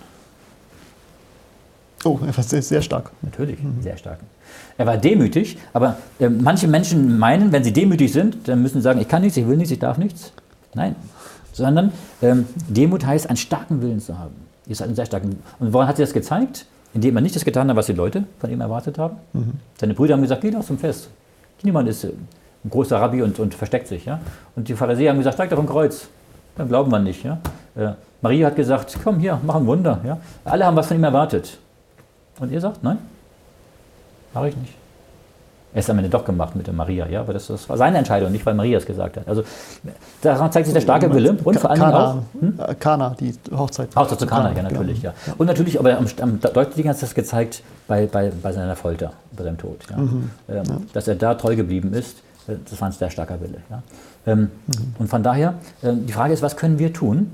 Oh, er war sehr, sehr stark. Natürlich, sehr stark. Er war demütig, aber manche Menschen meinen, wenn sie demütig sind, dann müssen sie sagen, ich kann nichts, ich will nichts, ich darf nichts. Nein, sondern Demut heißt, einen starken Willen zu haben. Jesus hat einen sehr starken Willen. Und woran hat er das gezeigt? Indem er nicht das getan hat, was die Leute von ihm erwartet haben. Mhm. Seine Brüder haben gesagt, geh doch zum Fest. Niemand ist ein großer Rabbi und versteckt sich. Ja? Und die Pharisäer haben gesagt, steig doch vom Kreuz. Dann glauben wir nicht. Ja? Maria hat gesagt, komm hier, mach ein Wunder. Ja? Alle haben was von ihm erwartet. Und ihr sagt, nein, mache ich nicht. Er ist am Ende doch gemacht mit der Maria, ja, aber das war seine Entscheidung, nicht weil Maria es gesagt hat. Also daran zeigt sich der starke Wille und vor allem auch Kana, die Hochzeit. Hochzeit zu Kana, ja, natürlich, genau. Ja. Und natürlich, aber am deutlichsten hat es das gezeigt bei seiner Folter, bei seinem Tod. Ja. Dass er da treu geblieben ist, das war ein sehr starker Wille. Ja. Und von daher, die Frage ist, was können wir tun,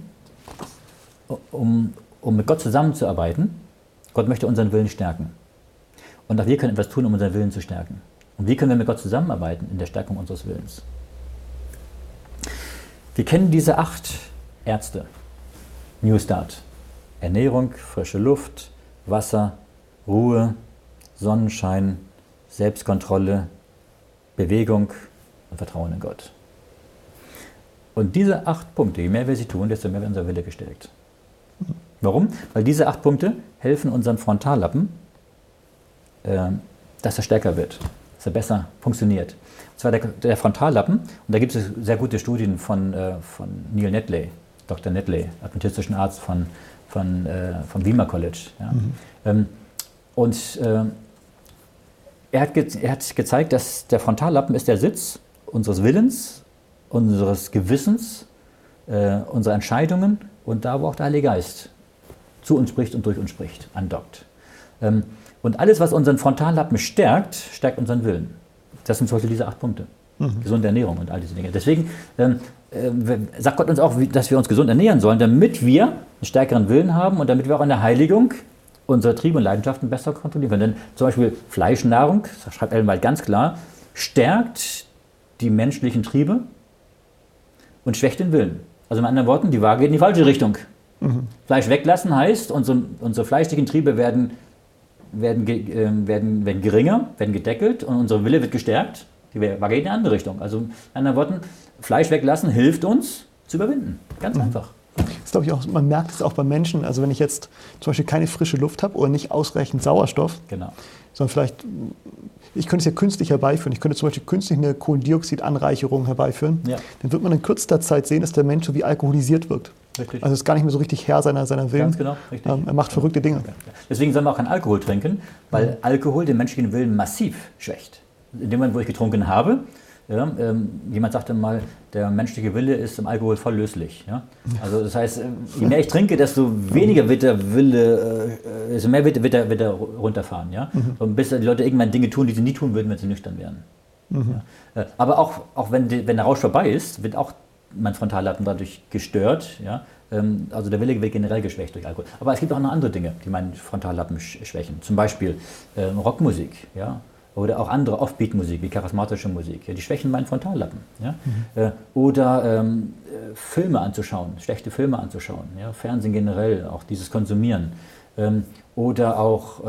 um mit Gott zusammenzuarbeiten? Gott möchte unseren Willen stärken. Und auch wir können etwas tun, um unseren Willen zu stärken. Und wie können wir mit Gott zusammenarbeiten in der Stärkung unseres Willens? Wir kennen diese 8 Ärzte. New Start. Ernährung, frische Luft, Wasser, Ruhe, Sonnenschein, Selbstkontrolle, Bewegung und Vertrauen in Gott. Und diese 8 Punkte, je mehr wir sie tun, desto mehr wird unser Wille gestärkt. Warum? Weil diese 8 Punkte helfen unserem Frontallappen, dass er stärker wird. dass er besser funktioniert. Und zwar der Frontallappen. Und da gibt es sehr gute Studien von Neil Netley, Dr. Netley, adventistischen Arzt vom Weimar College. Ja. Er hat gezeigt, dass der Frontallappen ist der Sitz unseres Willens, unseres Gewissens, unserer Entscheidungen und da, wo auch der Heilige Geist zu uns spricht und durch uns spricht, andockt. Und alles, was unseren Frontallappen stärkt, stärkt unseren Willen. Das sind zum Beispiel diese 8 Punkte. Gesunde Ernährung und all diese Dinge. Deswegen sagt Gott uns auch, dass wir uns gesund ernähren sollen, damit wir einen stärkeren Willen haben und damit wir auch in der Heiligung unsere Triebe und Leidenschaften besser kontrollieren können. Denn zum Beispiel Fleischnahrung, das schreibt Ellen White ganz klar, stärkt die menschlichen Triebe und schwächt den Willen. Also mit anderen Worten, die Waage geht in die falsche Richtung. Fleisch weglassen heißt, unsere fleischlichen Triebe werden geringer, werden gedeckelt und unser Wille wird gestärkt. Die Waage geht in die andere Richtung. Also mit anderen Worten, Fleisch weglassen hilft uns zu überwinden. Ganz einfach. Das glaube ich auch, man merkt es auch bei Menschen, also wenn ich jetzt zum Beispiel keine frische Luft habe oder nicht ausreichend Sauerstoff, genau. Sondern vielleicht, ich könnte es ja künstlich herbeiführen, ich könnte zum Beispiel künstlich eine Kohlendioxidanreicherung herbeiführen, dann wird man in kürzester Zeit sehen, dass der Mensch so wie alkoholisiert wirkt. Richtig. Also ist gar nicht mehr so richtig Herr seiner Willen. Ganz genau, richtig. Er macht verrückte Dinge. Deswegen soll man auch keinen Alkohol trinken, weil Alkohol den menschlichen Willen massiv schwächt. In dem Moment, wo ich getrunken habe, jemand sagte mal, der menschliche Wille ist im Alkohol voll löslich. Ja? Also das heißt, je mehr ich trinke, desto weniger wird der Wille, desto mehr wird er runterfahren. Ja? Und bis die Leute irgendwann Dinge tun, die sie nie tun würden, wenn sie nüchtern wären. Ja? Aber auch wenn der Rausch vorbei ist, wird auch mein Frontallappen dadurch gestört. Ja? Also der Wille wird generell geschwächt durch Alkohol. Aber es gibt auch noch andere Dinge, die meinen Frontallappen schwächen. Zum Beispiel Rockmusik. Ja? Oder auch andere Offbeat-Musik, wie charismatische Musik. Ja, die schwächen meinen Frontallappen. Ja? Oder Filme anzuschauen, schlechte Filme anzuschauen. Ja? Fernsehen generell, auch dieses Konsumieren. Oder auch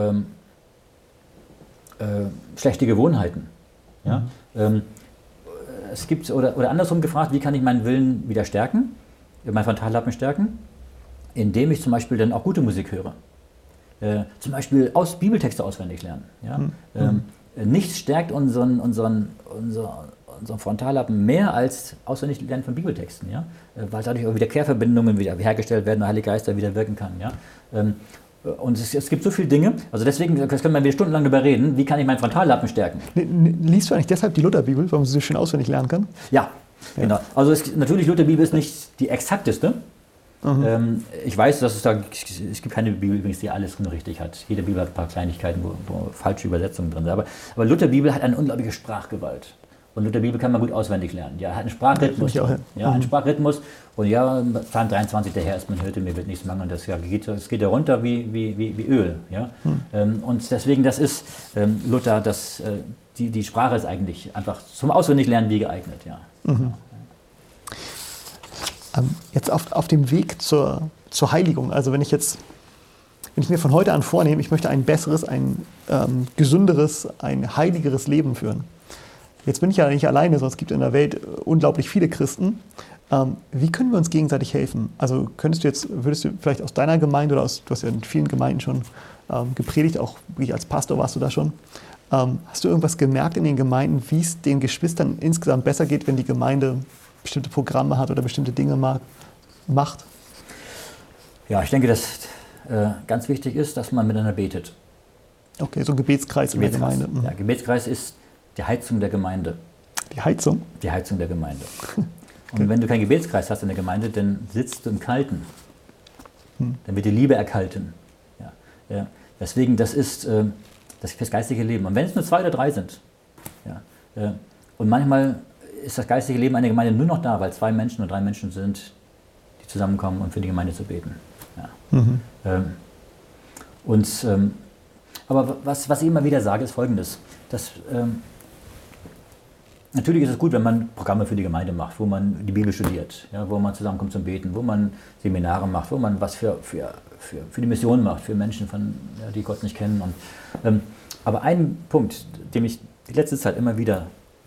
schlechte Gewohnheiten. Ja? Es gibt, oder andersrum gefragt, wie kann ich meinen Willen wieder stärken, meinen Frontallappen stärken? Indem ich zum Beispiel dann auch gute Musik höre. Zum Beispiel Bibeltexte auswendig lernen. Ja? Nichts stärkt unseren Frontallappen mehr als auswendig lernen von Bibeltexten, ja? Weil dadurch auch wieder Querverbindungen wieder hergestellt werden, der Heilige Geist da wieder wirken kann. Ja? Und es gibt so viele Dinge, also deswegen können wir wieder stundenlang darüber reden, wie kann ich meinen Frontallappen stärken. Liest du eigentlich deshalb die Lutherbibel, weil man sie so schön auswendig lernen kann? Ja, genau. Also natürlich, Lutherbibel ist nicht die exakteste. Ich weiß, dass es gibt keine Bibel übrigens, die alles nur richtig hat. Jede Bibel hat ein paar Kleinigkeiten, wo falsche Übersetzungen drin sind. Aber Lutherbibel hat eine unglaubliche Sprachgewalt. Und Lutherbibel kann man gut auswendig lernen. Ja, hat einen Sprachrhythmus. Einen Sprachrhythmus. Und ja, Psalm 23, der Herr ist mein Hirte, mir wird nichts mangeln. Das geht ja runter wie Öl. Ja? Und deswegen, das ist Luther, die Sprache ist eigentlich einfach zum Auswendiglernen wie geeignet. Ja. Jetzt auf dem Weg zur Heiligung, also wenn ich mir von heute an vornehme, ich möchte ein besseres, ein gesünderes, ein heiligeres Leben führen. Jetzt bin ich ja nicht alleine, sondern es gibt in der Welt unglaublich viele Christen. Wie können wir uns gegenseitig helfen? Also würdest du vielleicht aus deiner Gemeinde oder du hast ja in vielen Gemeinden schon gepredigt, auch wie als Pastor warst du da schon. Hast du irgendwas gemerkt in den Gemeinden, wie es den Geschwistern insgesamt besser geht, wenn die Gemeinde bestimmte Programme hat oder bestimmte Dinge macht? Ja, ich denke, dass ganz wichtig ist, dass man miteinander betet. Okay, so ein Gebetskreis in der Gemeinde. Ja, Gebetskreis ist die Heizung der Gemeinde. Die Heizung? Die Heizung der Gemeinde. Und wenn du keinen Gebetskreis hast in der Gemeinde, dann sitzt du im Kalten. Dann wird die Liebe erkalten. Ja. Deswegen, das ist das geistige Leben. Und wenn es nur 2 oder 3 sind, ja, und manchmal ist das geistige Leben einer Gemeinde nur noch da, weil 2 Menschen oder 3 Menschen sind, die zusammenkommen, um für die Gemeinde zu beten. Ja. Aber was ich immer wieder sage, ist Folgendes. Dass, natürlich ist es gut, wenn man Programme für die Gemeinde macht, wo man die Bibel studiert, ja, wo man zusammenkommt zum Beten, wo man Seminare macht, wo man was für die Mission macht, für Menschen, die Gott nicht kennen. Aber ein Punkt, dem ich die letzte Zeit immer wieder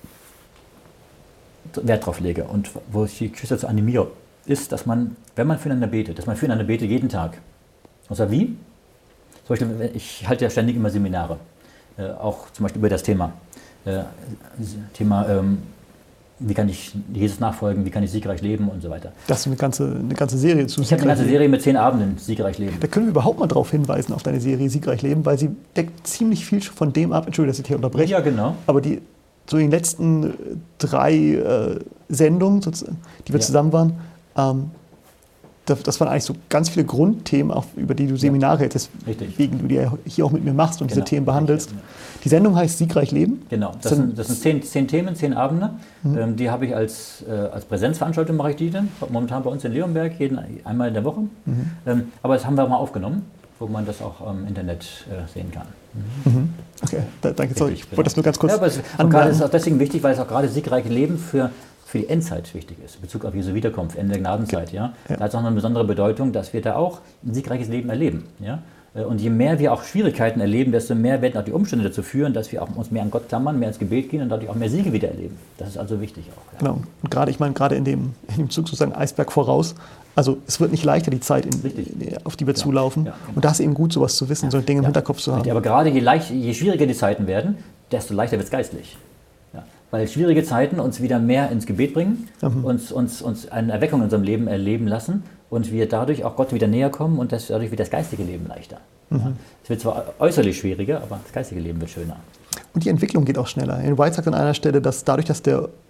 Wert drauf lege und wo ich die Geschwister zu animiere, ist, dass man, wenn man füreinander betet, jeden Tag. Und zwar wie? Zum Beispiel, ich halte ja ständig immer Seminare, auch zum Beispiel über das Thema. Thema, wie kann ich Jesus nachfolgen, wie kann ich siegreich leben und so weiter. Das ist eine ganze Serie zu Ich habe eine ganze Serie mit 10 Abenden, siegreich leben. Da können wir überhaupt mal drauf hinweisen, auf deine Serie Siegreich leben, weil sie deckt ziemlich viel von dem ab, Entschuldigung, dass ich hier unterbreche. Ja, genau. Aber so in den letzten 3 Sendungen, die wir zusammen waren, das waren eigentlich so ganz viele Grundthemen, auch über die du Seminare hältst, weswegen du die hier auch mit mir machst und diese Themen behandelst. Ja. Die Sendung heißt Siegreich leben. Genau, das sind 10 Themen, 10 Abende. Die habe ich als Präsenzveranstaltung, mache ich die dann, momentan bei uns in Leonberg, einmal in der Woche. Aber das haben wir mal aufgenommen, wo man das auch im Internet sehen kann. Okay, danke. Sorry, ich wollte das nur ganz kurz anmerken. Das ist auch deswegen wichtig, weil es auch gerade siegreiche Leben für die Endzeit wichtig ist, in Bezug auf Jesu Wiederkunft, Ende der Gnadenzeit. Ja? Da hat es auch eine besondere Bedeutung, dass wir da auch ein siegreiches Leben erleben. Ja? Und je mehr wir auch Schwierigkeiten erleben, desto mehr werden auch die Umstände dazu führen, dass wir auch uns mehr an Gott klammern, mehr ins Gebet gehen und dadurch auch mehr Siege wieder erleben. Das ist also wichtig auch. Ja. Genau. Und gerade in dem Zug sozusagen Eisberg voraus. Also es wird nicht leichter, die Zeit, auf die wir zulaufen. Ja, genau. Und da ist eben gut, sowas zu wissen, so Dinge im Hinterkopf zu haben. Richtig, aber gerade je schwieriger die Zeiten werden, desto leichter wird es geistlich. Weil schwierige Zeiten uns wieder mehr ins Gebet bringen, uns eine Erweckung in unserem Leben erleben lassen und wir dadurch auch Gott wieder näher kommen und dadurch wird das geistige Leben leichter. Ja. Es wird zwar äußerlich schwieriger, aber das geistige Leben wird schöner. Und die Entwicklung geht auch schneller. White sagt an einer Stelle, dass dadurch, dass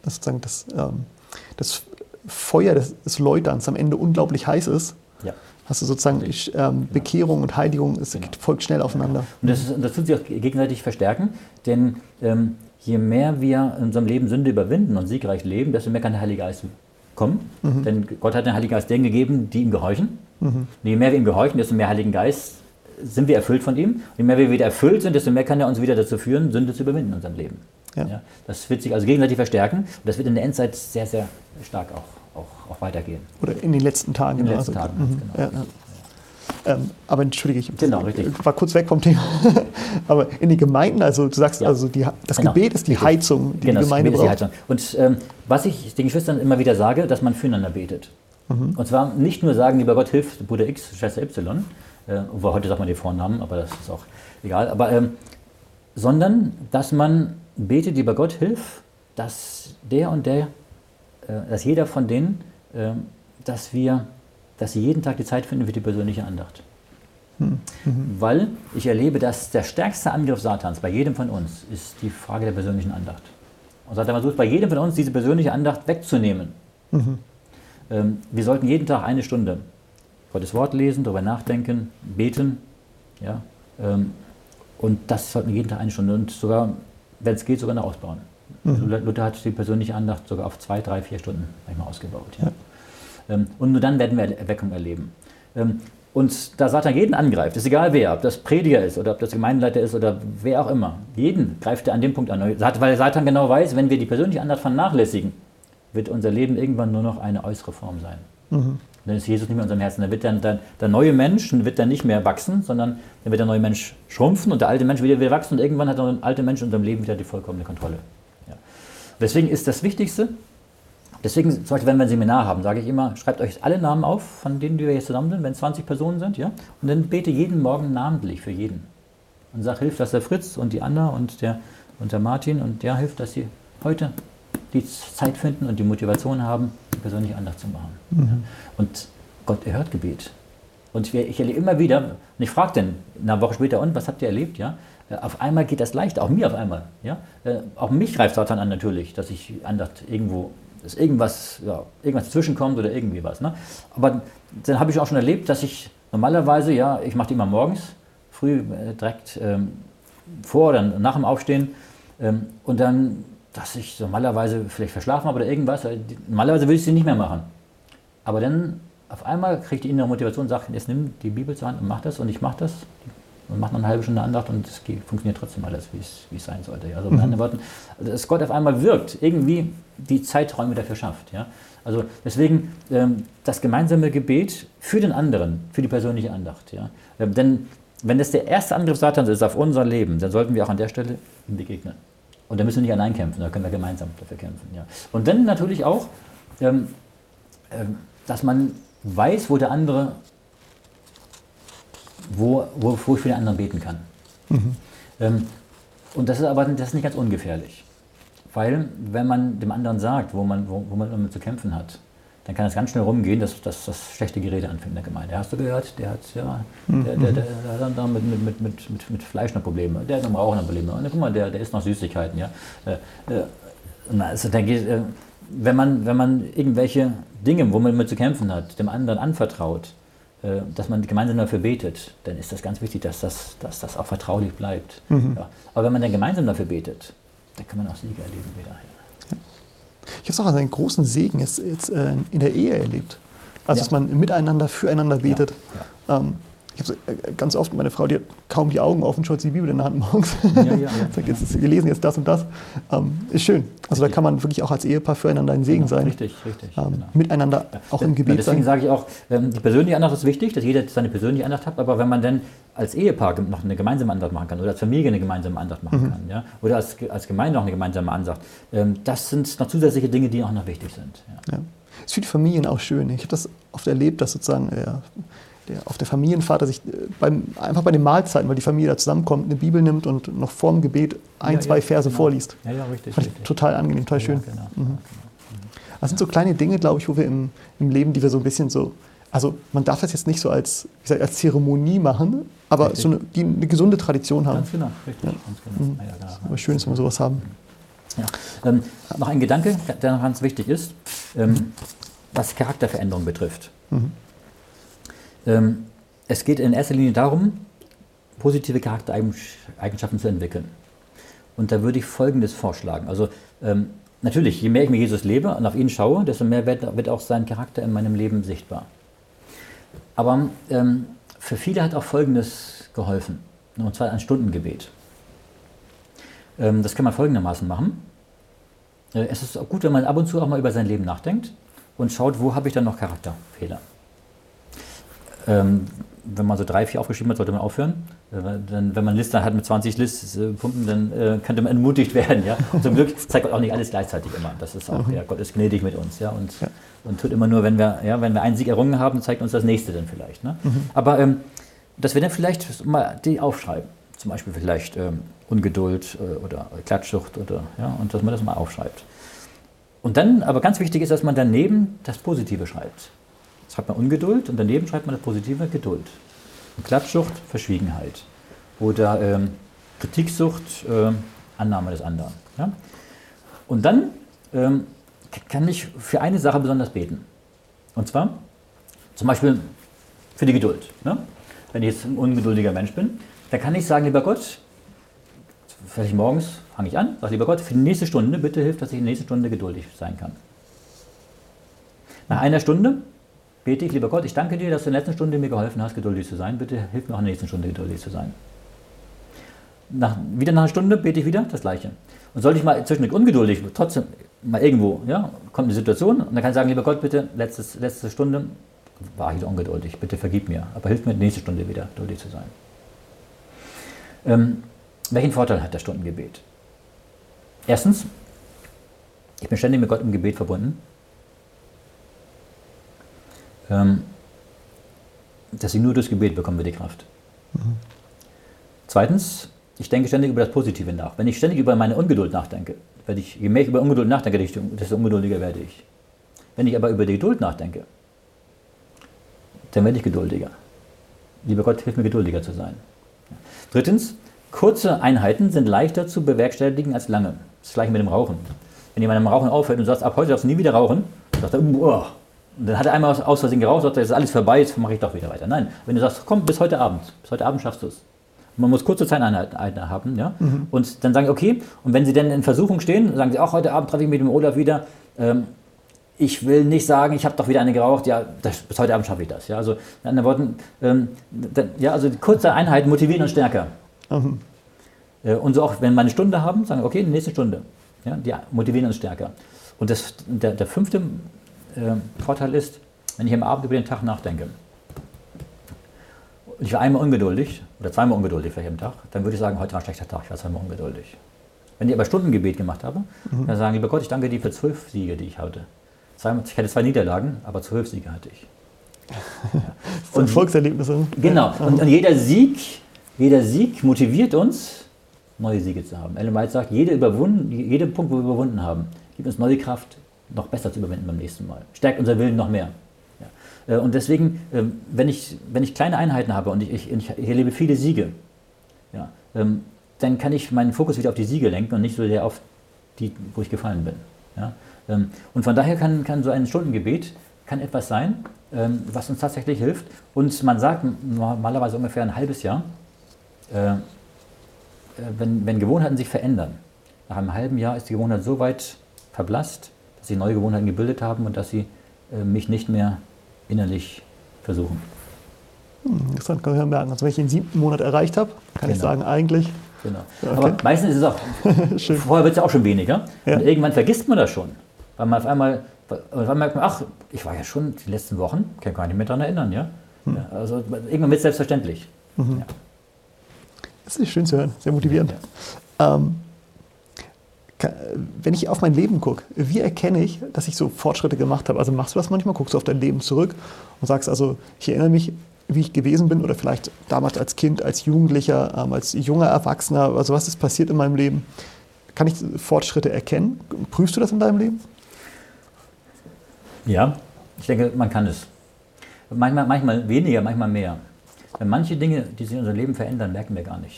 das Feuer des Läuterns am Ende unglaublich heiß ist, hast du sozusagen Bekehrung und Heiligung, folgt schnell aufeinander. Und das tut sich auch gegenseitig verstärken, denn je mehr wir in unserem Leben Sünde überwinden und siegreich leben, desto mehr kann der Heilige Geist kommen. Denn Gott hat den Heiligen Geist denen gegeben, die ihm gehorchen. Und je mehr wir ihm gehorchen, desto mehr Heiligen Geist sind wir erfüllt von ihm. Und je mehr wir wieder erfüllt sind, desto mehr kann er uns wieder dazu führen, Sünde zu überwinden in unserem Leben. Ja, das wird sich also gegenseitig verstärken und das wird in der Endzeit sehr, sehr stark auch weitergehen. Oder in den letzten Tagen. In den letzten Tagen, genau. Ja. Aber entschuldige, ich richtig. war kurz weg vom Thema. Aber in den Gemeinden, also du sagst, also das Gebet ist die Heizung, die die Gemeinde braucht. Und was ich den Geschwistern immer wieder sage, dass man füreinander betet. Und zwar nicht nur sagen, lieber Gott, hilf Bruder X, Schwester Y, obwohl heute sagt man die Vornamen, aber das ist auch egal, aber sondern, dass man betet, lieber Gott, hilf, dass der und der, dass jeder von denen, dass sie jeden Tag die Zeit finden für die persönliche Andacht. Weil ich erlebe, dass der stärkste Angriff Satans bei jedem von uns ist die Frage der persönlichen Andacht. Und Satan versucht bei jedem von uns diese persönliche Andacht wegzunehmen. Wir sollten jeden Tag 1 Stunde Gottes Wort lesen, darüber nachdenken, beten. Ja, und das sollten wir jeden Tag 1 Stunde und sogar, wenn es geht, sogar noch ausbauen. Luther hat die persönliche Andacht sogar auf 2, 3, 4 Stunden manchmal ausgebaut. Ja. Und nur dann werden wir Erweckung erleben. Und da Satan jeden angreift, ist egal wer, ob das Prediger ist oder ob das Gemeindeleiter ist oder wer auch immer, jeden greift er an dem Punkt an. Weil Satan genau weiß, wenn wir die persönliche Andacht vernachlässigen, wird unser Leben irgendwann nur noch eine äußere Form sein. Dann ist Jesus nicht mehr in unserem Herzen. Dann wird der neue Mensch wird dann nicht mehr wachsen, sondern dann wird der neue Mensch schrumpfen und der alte Mensch wieder wachsen und irgendwann hat der alte Mensch in unserem Leben wieder die vollkommene Kontrolle. Ja. Deswegen ist das Wichtigste, zum Beispiel, wenn wir ein Seminar haben, sage ich immer, schreibt euch alle Namen auf, von denen wir jetzt zusammen sind, wenn es 20 Personen sind, ja, und dann bete jeden Morgen namentlich für jeden. Und sag, hilft, dass der Fritz und die Anna und der Martin und der hilft, dass sie heute die Zeit finden und die Motivation haben, die persönliche Andacht zu machen. Ja. Und Gott erhört Gebet. Und ich erlebe immer wieder, und ich frage dann eine Woche später, und was habt ihr erlebt? Ja? Auf einmal geht das leichter, auch mir auf einmal. Ja? Auch mich greift Satan an natürlich, dass ich Andacht dass irgendwas dazwischenkommt oder irgendwie was. Ne? Aber dann habe ich auch schon erlebt, dass ich normalerweise, ich mache die immer morgens, früh direkt vor oder nach dem Aufstehen und dann, dass ich normalerweise vielleicht verschlafen habe oder irgendwas, normalerweise würde ich sie nicht mehr machen. Aber dann auf einmal kriege ich die innere Motivation und sage, jetzt nimm die Bibel zur Hand und mach das und ich mache das und mache noch eine halbe Stunde Andacht und es funktioniert trotzdem alles, wie es sein sollte. Ja. Also mit anderen Worten, dass Gott auf einmal wirkt, irgendwie die Zeiträume dafür schafft. Ja. Also deswegen das gemeinsame Gebet für den anderen, für die persönliche Andacht. Ja. Denn wenn das der erste Angriff Satans ist auf unser Leben, dann sollten wir auch an der Stelle ihm begegnen. Und da müssen wir nicht allein kämpfen, da können wir gemeinsam dafür kämpfen. Ja. Und dann natürlich auch, dass man weiß, wo der andere, wo ich für den anderen beten kann. Und das ist nicht ganz ungefährlich. Weil, wenn man dem anderen sagt, wo man damit zu kämpfen hat, dann kann es ganz schnell rumgehen, dass schlechte Gerede anfängt in der Gemeinde. Hast du gehört, der hat dann mit Fleisch noch Probleme, der hat mit dem Rauchen noch Probleme. Und guck mal, der isst noch Süßigkeiten. Ja? Also denke ich, wenn man irgendwelche Dinge, wo man damit zu kämpfen hat, dem anderen anvertraut, dass man gemeinsam dafür betet, dann ist das ganz wichtig, dass das auch vertraulich bleibt. Ja. Aber wenn man dann gemeinsam dafür betet, dann kann man auch Siege erleben wieder. Ja. Ich habe es auch als einen großen Segen jetzt in der Ehe erlebt. Also, dass man miteinander, füreinander betet. Ja. Ja. Ich habe ganz oft, meine Frau, die hat kaum die Augen offen, schaut sie die Bibel in der Hand morgens. Sagt, wir lesen jetzt das und das. Ist schön. Also richtig. Da kann man wirklich auch als Ehepaar füreinander ein Segen sein. Richtig. Genau. Miteinander auch im Gebet sein. Deswegen sage ich auch, die persönliche Andacht ist wichtig, dass jeder seine persönliche Andacht hat, aber wenn man dann als Ehepaar noch eine gemeinsame Andacht machen kann oder als Familie eine gemeinsame Andacht machen kann, ja, oder als Gemeinde noch eine gemeinsame Andacht, das sind noch zusätzliche Dinge, die auch noch wichtig sind. Ja. Ist für die Familien auch schön. Ich habe das oft erlebt, dass sozusagen der Familienvater sich einfach bei den Mahlzeiten, weil die Familie da zusammenkommt, eine Bibel nimmt und noch vorm Gebet zwei Verse vorliest. Ja, richtig. Fand ich total angenehm, total schön. Genau. Das sind so kleine Dinge, glaube ich, wo wir im Leben, die wir so ein bisschen so, also man darf das jetzt nicht so als Zeremonie machen, aber die eine gesunde Tradition haben. Ganz genau, richtig. Ja. Ganz genau. Aber schön ist, wenn wir sowas haben. Ja. Noch ein Gedanke, der noch ganz wichtig ist, was Charakterveränderung betrifft. Es geht in erster Linie darum, positive Charaktereigenschaften zu entwickeln. Und da würde ich Folgendes vorschlagen. Also natürlich, je mehr ich mit Jesus lebe und auf ihn schaue, desto mehr wird auch sein Charakter in meinem Leben sichtbar. Aber für viele hat auch Folgendes geholfen, und zwar ein Stundengebet. Das kann man folgendermaßen machen. Es ist auch gut, wenn man ab und zu auch mal über sein Leben nachdenkt und schaut, wo habe ich dann noch Charakterfehler. Wenn man so 3, 4 aufgeschrieben hat, sollte man aufhören. Wenn man eine Liste hat mit 20 Punkten, dann könnte man entmutigt werden. Ja? Und zum Glück zeigt Gott auch nicht alles gleichzeitig immer. Das ist auch, Gott ist gnädig mit uns. Ja? Und tut immer nur, wenn wir einen Sieg errungen haben, zeigt uns das nächste dann vielleicht. Ne? Aber dass wir dann vielleicht mal die aufschreiben. Zum Beispiel vielleicht Ungeduld oder Klatschsucht und dass man das mal aufschreibt. Und dann, aber ganz wichtig ist, dass man daneben das Positive schreibt. Schreibt man Ungeduld und daneben schreibt man das Positive Geduld. Und Klatschsucht, Verschwiegenheit. Oder Kritiksucht, Annahme des anderen. Ja? Und dann kann ich für eine Sache besonders beten. Und zwar zum Beispiel für die Geduld. Ne? Wenn ich jetzt ein ungeduldiger Mensch bin, dann kann ich sagen, lieber Gott, vielleicht morgens fange ich an, sage, lieber Gott, für die nächste Stunde, bitte hilf, dass ich in der nächsten Stunde geduldig sein kann. Nach einer Stunde bete ich, lieber Gott, ich danke dir, dass du in der letzten Stunde mir geholfen hast, geduldig zu sein. Bitte hilf mir auch in der nächsten Stunde geduldig zu sein. Wieder nach einer Stunde bete ich wieder das Gleiche. Und sollte ich mal zwischendurch ungeduldig, trotzdem mal irgendwo, kommt eine Situation und dann kann ich sagen, lieber Gott, bitte, letzte Stunde war ich wieder ungeduldig, bitte vergib mir, aber hilf mir in der nächsten Stunde wieder geduldig zu sein. Welchen Vorteil hat das Stundengebet? Erstens, ich bin ständig mit Gott im Gebet verbunden. Dass ich nur durchs Gebet bekommen wir die Kraft. Zweitens, ich denke ständig über das Positive nach. Wenn ich ständig über meine Ungeduld nachdenke, je mehr ich über Ungeduld nachdenke, desto ungeduldiger werde ich. Wenn ich aber über die Geduld nachdenke, dann werde ich geduldiger. Lieber Gott, hilf mir geduldiger zu sein. Drittens, kurze Einheiten sind leichter zu bewerkstelligen als lange. Das gleiche mit dem Rauchen. Wenn jemand am Rauchen aufhört und sagt, ab heute darfst du nie wieder rauchen, sagt er, und dann hat er einmal aus Versehen geraucht, sagt er, jetzt ist alles vorbei, jetzt mache ich doch wieder weiter. Nein, wenn du sagst, komm, bis heute Abend schaffst du es. Man muss kurze Zeiteinheiten haben, ja? Und dann sagen, okay, und wenn sie dann in Versuchung stehen, sagen sie, auch heute Abend treffe ich mich mit dem Olaf wieder, ich will nicht sagen, ich habe doch wieder eine geraucht, bis heute Abend schaffe ich das. Ja? Also in anderen Worten, also die kurze Einheiten motivieren uns stärker. Und so auch, wenn wir eine Stunde haben, sagen wir, okay, die nächste Stunde, die motivieren uns stärker. Und der fünfte Vorteil ist, wenn ich am Abend über den Tag nachdenke, und ich war einmal ungeduldig, oder zweimal ungeduldig vielleicht am Tag, dann würde ich sagen, heute war ein schlechter Tag, ich war zweimal ungeduldig. Wenn ich aber Stundengebet gemacht habe, dann sagen, lieber Gott, ich danke dir für 12 Siege, die ich hatte. Ich hatte 2 Niederlagen, aber 12 Siege hatte ich. Und Volkserlebnisse. Genau, und jeder Sieg motiviert uns, neue Siege zu haben. Ellen White sagt, jeder Punkt, wo wir überwunden haben, gibt uns neue Kraft, noch besser zu überwinden beim nächsten Mal. Stärkt unser Willen noch mehr. Ja. Und deswegen, wenn ich kleine Einheiten habe und ich erlebe viele Siege, ja, dann kann ich meinen Fokus wieder auf die Siege lenken und nicht so sehr auf die, wo ich gefallen bin. Ja. Und von daher kann so ein Stundengebet etwas sein, was uns tatsächlich hilft. Und man sagt normalerweise ungefähr ein halbes Jahr, wenn Gewohnheiten sich verändern. Nach einem halben Jahr ist die Gewohnheit so weit verblasst, dass sie neue Gewohnheiten gebildet haben und dass sie mich nicht mehr innerlich versuchen. Interessant, kann man merken. Also wenn ich den 7. Monat erreicht habe, kann ich sagen, eigentlich... Genau. Okay. Aber meistens ist es auch, vorher wird es ja auch schon weniger. Ja. Und irgendwann vergisst man das schon. Weil man auf einmal merkt man, ach, ich war ja schon die letzten Wochen, kann ich gar nicht mehr daran erinnern. Ja? Ja, also irgendwann wird es selbstverständlich. Ja. Das ist schön zu hören, sehr motivierend. Ja. Wenn ich auf mein Leben gucke, wie erkenne ich, dass ich so Fortschritte gemacht habe? Also machst du das manchmal, guckst du auf dein Leben zurück und sagst, also ich erinnere mich, wie ich gewesen bin oder vielleicht damals als Kind, als Jugendlicher, als junger Erwachsener, also was ist passiert in meinem Leben? Kann ich Fortschritte erkennen? Prüfst du das in deinem Leben? Ja, ich denke, man kann es. Manchmal weniger, manchmal mehr. Weil manche Dinge, die sich in unserem Leben verändern, merken wir gar nicht.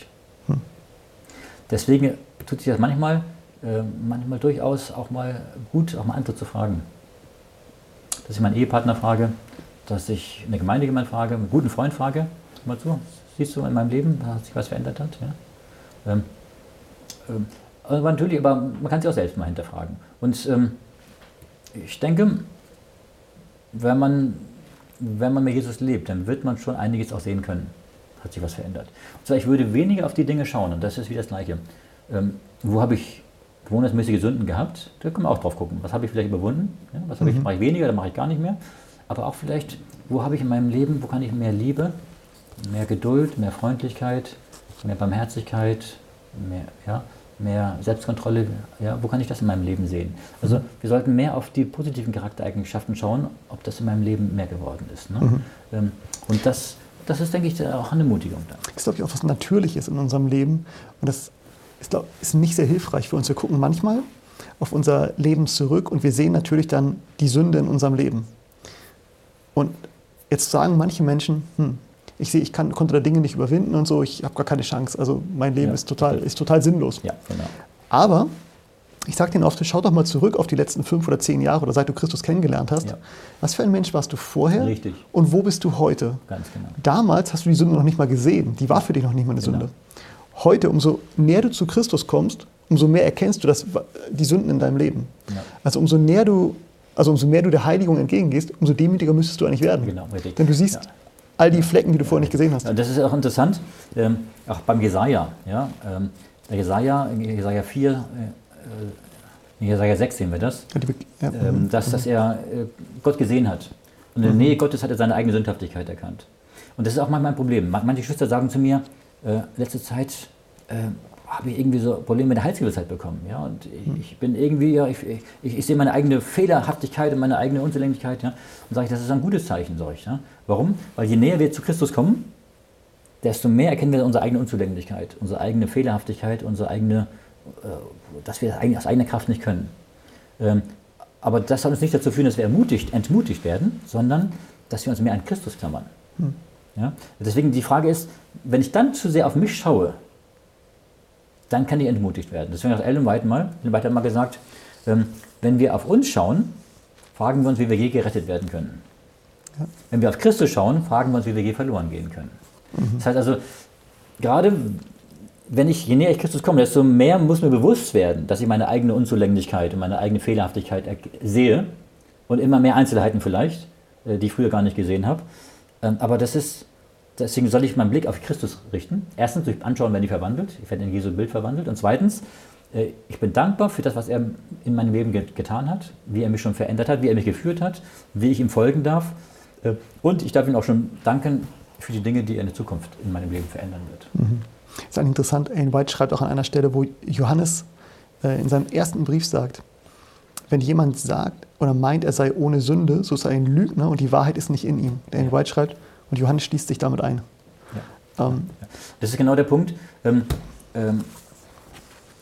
Deswegen tut sich das manchmal durchaus auch mal gut, auch mal andere zu fragen. Dass ich meinen Ehepartner frage, dass ich eine Gemeindejemand frage, einen guten Freund frage, mal zu, siehst du in meinem Leben, dass sich was verändert hat? Ja? Aber natürlich, aber man kann sich auch selbst mal hinterfragen. Und ich denke, wenn man mit Jesus lebt, dann wird man schon einiges auch sehen können. Hat sich was verändert. Und zwar, ich würde weniger auf die Dinge schauen, und das ist wieder das Gleiche. Wo habe ich gewohnheitsmäßige Sünden gehabt? Da kann man auch drauf gucken. Was habe ich vielleicht überwunden? Ja, was mache ich weniger, dann mache ich gar nicht mehr. Aber auch vielleicht, wo habe ich in meinem Leben, wo kann ich mehr Liebe, mehr Geduld, mehr Freundlichkeit, mehr Barmherzigkeit, mehr Selbstkontrolle, ja, wo kann ich das in meinem Leben sehen? Also wir sollten mehr auf die positiven Charaktereigenschaften schauen, ob das in meinem Leben mehr geworden ist. Ne? Und das ist, denke ich, auch eine Ermutigung. Das ist, glaube ich, auch was Natürliches in unserem Leben. Und das ist nicht sehr hilfreich für uns. Wir gucken manchmal auf unser Leben zurück und wir sehen natürlich dann die Sünde in unserem Leben. Und jetzt sagen manche Menschen, ich sehe, ich konnte da Dinge nicht überwinden und so, ich habe gar keine Chance. Also mein Leben ist total sinnlos. Ja, genau. Aber ich sage denen oft, schau doch mal zurück auf die letzten 5 oder 10 Jahre oder seit du Christus kennengelernt hast. Ja. Was für ein Mensch warst du vorher? Richtig. Und wo bist du heute? Ganz genau. Damals hast du die Sünde noch nicht mal gesehen. Die war für dich noch nicht mal eine Sünde. Heute, umso näher du zu Christus kommst, umso mehr erkennst du die Sünden in deinem Leben. Ja. Also umso mehr du der Heiligung entgegengehst, umso demütiger müsstest du eigentlich werden. Genau, richtig. Denn du siehst all die Flecken, die du vorher nicht gesehen hast. Das ist auch interessant, auch beim Jesaja. Ja, der Jesaja 4, Jesaja 6 sehen wir das, dass er Gott gesehen hat. Und in der Nähe Gottes hat er seine eigene Sündhaftigkeit erkannt. Und das ist auch manchmal ein Problem. Manche Geschwister sagen zu mir, letzte Zeit habe ich irgendwie so Probleme mit der Heilsgewissheit bekommen. Ja? Und ich bin irgendwie, ich sehe meine eigene Fehlerhaftigkeit und meine eigene Unzulänglichkeit. Ja? Und sage ich, das ist ein gutes Zeichen, sage ich. Ja? Warum? Weil je näher wir zu Christus kommen, desto mehr erkennen wir unsere eigene Unzulänglichkeit, unsere eigene Fehlerhaftigkeit, unsere eigene, dass wir das aus eigener Kraft nicht können. Aber das soll uns nicht dazu führen, dass wir entmutigt werden, sondern dass wir uns mehr an Christus klammern. Ja? Deswegen die Frage ist, wenn ich dann zu sehr auf mich schaue, dann kann ich entmutigt werden. Deswegen hat Ellen White mal gesagt, wenn wir auf uns schauen, fragen wir uns, wie wir je gerettet werden können. Ja. Wenn wir auf Christus schauen, fragen wir uns, wie wir je verloren gehen können. Das heißt also, gerade je näher ich Christus komme, desto mehr muss mir bewusst werden, dass ich meine eigene Unzulänglichkeit und meine eigene Fehlerhaftigkeit sehe und immer mehr Einzelheiten vielleicht, die ich früher gar nicht gesehen habe. Aber deswegen soll ich meinen Blick auf Christus richten. Erstens durch Anschauen, wenn ich verwandelt. Ich werde in Jesu Bild verwandelt. Und zweitens, ich bin dankbar für das, was er in meinem Leben getan hat, wie er mich schon verändert hat, wie er mich geführt hat, wie ich ihm folgen darf. Und ich darf ihm auch schon danken für die Dinge, die er in der Zukunft in meinem Leben verändern wird. Das ist interessant. Ellen White schreibt auch an einer Stelle, wo Johannes in seinem ersten Brief sagt, wenn jemand sagt oder meint, er sei ohne Sünde, so ist er ein Lügner und die Wahrheit ist nicht in ihm. Ellen White schreibt, und Johannes schließt sich damit ein. Ja. Das ist genau der Punkt.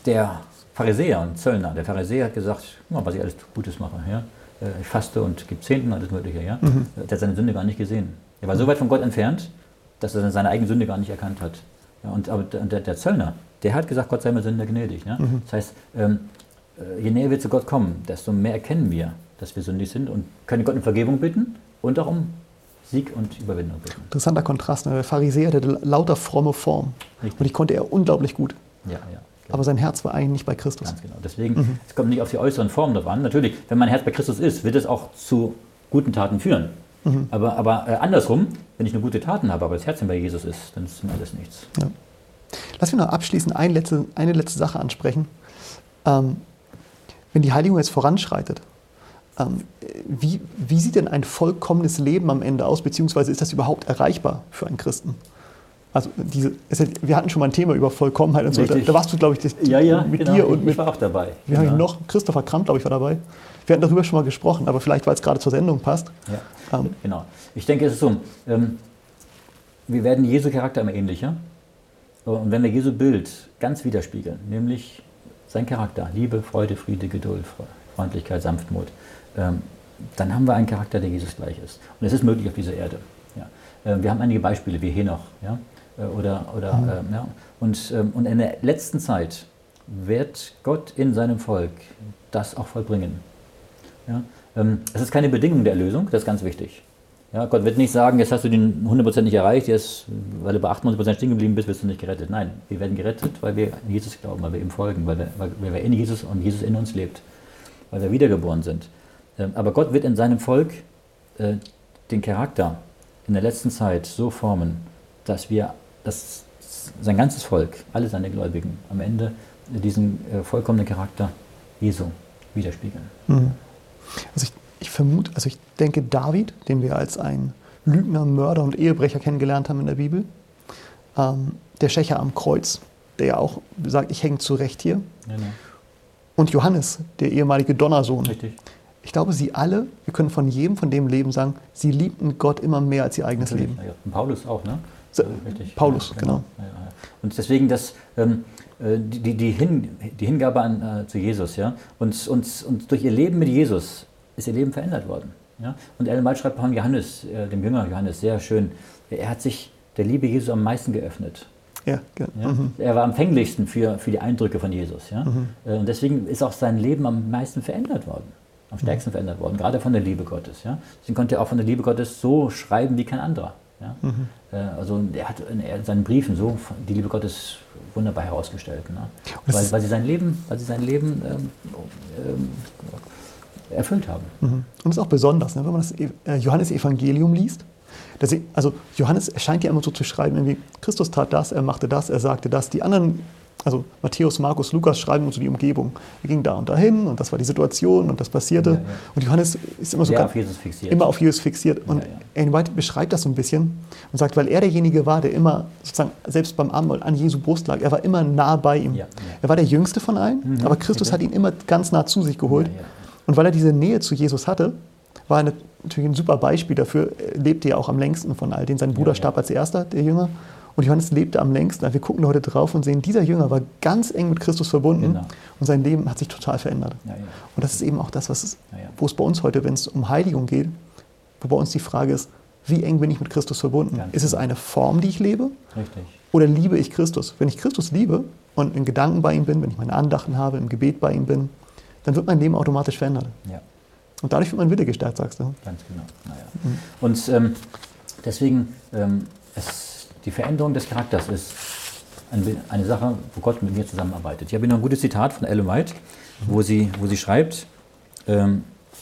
der Pharisäer und Zöllner, der Pharisäer hat gesagt, guck mal, was ich alles Gutes mache. Ja? Ich faste und gebe Zehnten, alles Mögliche. Ja? Der hat seine Sünde gar nicht gesehen. Er war so weit von Gott entfernt, dass er seine eigene Sünde gar nicht erkannt hat. Ja, aber der Zöllner, der hat gesagt, Gott sei mir Sünder gnädig. Ja? Das heißt, je näher wir zu Gott kommen, desto mehr erkennen wir, dass wir sündig sind und können Gott um Vergebung bitten und auch um Sieg und Überwindung bitten. Interessanter Kontrast. Ne? Der Pharisäer hatte lauter fromme Form. Richtig. Und die konnte er unglaublich gut. Ja. Aber sein Herz war eigentlich nicht bei Christus. Ganz genau. Deswegen, es kommt nicht auf die äußeren Formen drauf an. Natürlich, wenn mein Herz bei Christus ist, wird es auch zu guten Taten führen. Aber andersrum, wenn ich nur gute Taten habe, aber das Herz bei Jesus ist, dann ist mir alles nichts. Ja. Lass mich noch abschließend eine letzte Sache ansprechen. Wenn die Heiligung jetzt voranschreitet, wie sieht denn ein vollkommenes Leben am Ende aus, beziehungsweise ist das überhaupt erreichbar für einen Christen? Also wir hatten schon mal ein Thema über Vollkommenheit und so. Da warst du, glaube ich, mit genau. dir und mit. Ich war auch dabei. Wir haben noch, Christopher Kramp, glaube ich, war dabei. Wir hatten darüber schon mal gesprochen, aber vielleicht, weil es gerade zur Sendung passt. Ja, genau. Ich denke, es ist so, wir werden Jesu Charakter immer ähnlicher. Und wenn wir Jesu Bild ganz widerspiegeln, nämlich sein Charakter, Liebe, Freude, Friede, Geduld, Freundlichkeit, Sanftmut, dann haben wir einen Charakter, der Jesus gleich ist. Und es ist möglich auf dieser Erde. Ja. Wir haben einige Beispiele, wie Henoch. Ja? Ja. Und in der letzten Zeit wird Gott in seinem Volk das auch vollbringen. Ja? Es ist keine Bedingung der Erlösung, das ist ganz wichtig. Ja, Gott wird nicht sagen, jetzt hast du den 100% nicht erreicht, jetzt, weil du bei 98% stehen geblieben bist, wirst du nicht gerettet. Nein, wir werden gerettet, weil wir an Jesus glauben, weil wir ihm folgen, weil wir in Jesus und Jesus in uns lebt, weil wir wiedergeboren sind. Aber Gott wird in seinem Volk den Charakter in der letzten Zeit so formen, dass sein ganzes Volk, alle seine Gläubigen, am Ende diesen vollkommenen Charakter Jesu widerspiegeln. Also ich denke, David, den wir als einen Lügner, Mörder und Ehebrecher kennengelernt haben in der Bibel, der Schächer am Kreuz, der ja auch sagt, ich hänge zurecht hier, und Johannes, der ehemalige Donnersohn. Richtig. Ich glaube, sie alle, wir können von jedem von dem Leben sagen, sie liebten Gott immer mehr als ihr eigenes Leben. Ja, und Paulus auch, ne? Richtig. Paulus, ja, genau. Ja. Und deswegen die Hingabe zu Jesus, ja, und durch ihr Leben mit Jesus ist ihr Leben verändert worden. Ja? Und Ellen White schreibt von Johannes, dem Jünger Johannes, sehr schön, er hat sich der Liebe Jesu am meisten geöffnet. Ja, genau. Ja? Er war am empfänglichsten für die Eindrücke von Jesus. Ja? Und deswegen ist auch sein Leben am meisten verändert worden, am stärksten verändert worden, gerade von der Liebe Gottes. Ja? Deswegen konnte er auch von der Liebe Gottes so schreiben wie kein anderer. Ja? Also er hat in seinen Briefen so die Liebe Gottes wunderbar herausgestellt. Ne? Weil sie sein Leben erfüllt haben. Und das ist auch besonders, ne, wenn man das Johannes-Evangelium liest. Also Johannes scheint ja immer so zu schreiben, irgendwie, Christus tat das, er machte das, er sagte das. Die anderen, also Matthäus, Markus, Lukas schreiben uns so die Umgebung. Er ging da und dahin und das war die Situation und das passierte. Ja. Und Johannes ist immer so auf Jesus fixiert. Immer auf Jesus fixiert. Und Ellen White beschreibt das so ein bisschen und sagt, weil er derjenige war, der immer sozusagen selbst beim Abendmahl an Jesu Brust lag, er war immer nah bei ihm. Ja. Er war der Jüngste von allen, aber Christus hat ihn immer ganz nah zu sich geholt. Ja. Und weil er diese Nähe zu Jesus hatte, war er natürlich ein super Beispiel dafür. Er lebte ja auch am längsten von all denen. Sein Bruder starb als erster, der Jünger. Und Johannes lebte am längsten. Wir gucken heute drauf und sehen, dieser Jünger war ganz eng mit Christus verbunden und sein Leben hat sich total verändert. Und das ist eben auch das, wo es bei uns heute, wenn es um Heiligung geht, wo bei uns die Frage ist, wie eng bin ich mit Christus verbunden? Ist es eine Form, die ich lebe? Richtig. Oder liebe ich Christus? Wenn ich Christus liebe und in Gedanken bei ihm bin, wenn ich meine Andachten habe, im Gebet bei ihm bin, dann wird mein Leben automatisch verändert. Ja. Und dadurch wird mein Wille gestärkt, sagst du. Ganz genau. Und deswegen, die Veränderung des Charakters ist eine Sache, wo Gott mit mir zusammenarbeitet. Ich habe hier noch ein gutes Zitat von Ellen White, wo sie schreibt, ein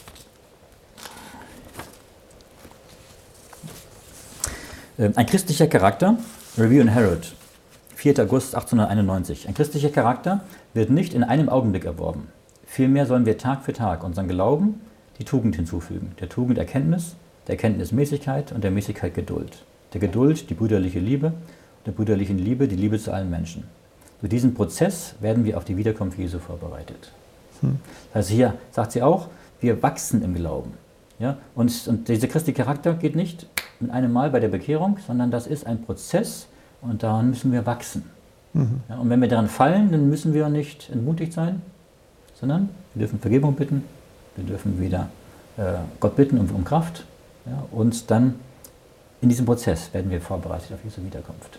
christlicher Charakter, Review and Herald, 4. August 1891. Ein christlicher Charakter wird nicht in einem Augenblick erworben. Vielmehr sollen wir Tag für Tag unseren Glauben die Tugend hinzufügen. Der Tugend Erkenntnis, der Erkenntnis Mäßigkeit und der Mäßigkeit Geduld. Der Geduld die brüderliche Liebe, der brüderlichen Liebe die Liebe zu allen Menschen. Durch diesen Prozess werden wir auf die Wiederkunft Jesu vorbereitet. Also hier sagt sie auch, wir wachsen im Glauben. Ja? Und dieser christliche Charakter geht nicht mit einem Mal bei der Bekehrung, sondern das ist ein Prozess und daran müssen wir wachsen. Ja, und wenn wir daran fallen, dann müssen wir nicht entmutigt sein, sondern wir dürfen Vergebung bitten, wir dürfen wieder Gott bitten um Kraft. Ja, und dann in diesem Prozess werden wir vorbereitet auf Jesu Wiederkunft.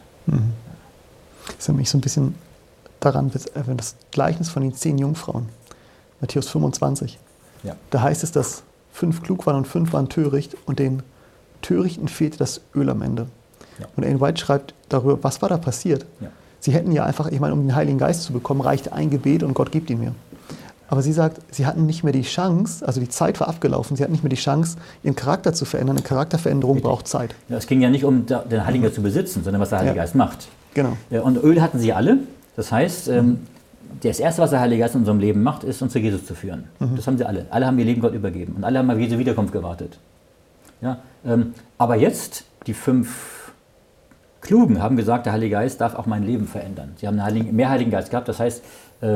Das erinnert mich so ein bisschen daran, wenn das Gleichnis von den 10 Jungfrauen, Matthäus 25. Ja. Da heißt es, dass 5 klug waren und 5 waren töricht und den Törichten fehlte das Öl am Ende. Ja. Und Ellen White schreibt darüber, was war da passiert? Ja. Sie hätten ja einfach, ich meine, um den Heiligen Geist zu bekommen, reichte ein Gebet und Gott gibt ihn mir. Aber sie sagt, sie hatten nicht mehr die Chance, also die Zeit war abgelaufen, sie hatten nicht mehr die Chance, ihren Charakter zu verändern. Eine Charakterveränderung braucht Zeit. Ja, es ging ja nicht um den Heiligen Geist zu besitzen, sondern was der Heilige Geist macht. Genau. Und Öl hatten sie alle. Das heißt, das Erste, was der Heilige Geist in unserem Leben macht, ist, uns zu Jesus zu führen. Das haben sie alle. Alle haben ihr Leben Gott übergeben. Und alle haben auf Jesu Wiederkunft gewartet. Ja, aber jetzt, die 5 Klugen haben gesagt, der Heilige Geist darf auch mein Leben verändern. Sie haben mehr Heiligen Geist gehabt. Das heißt,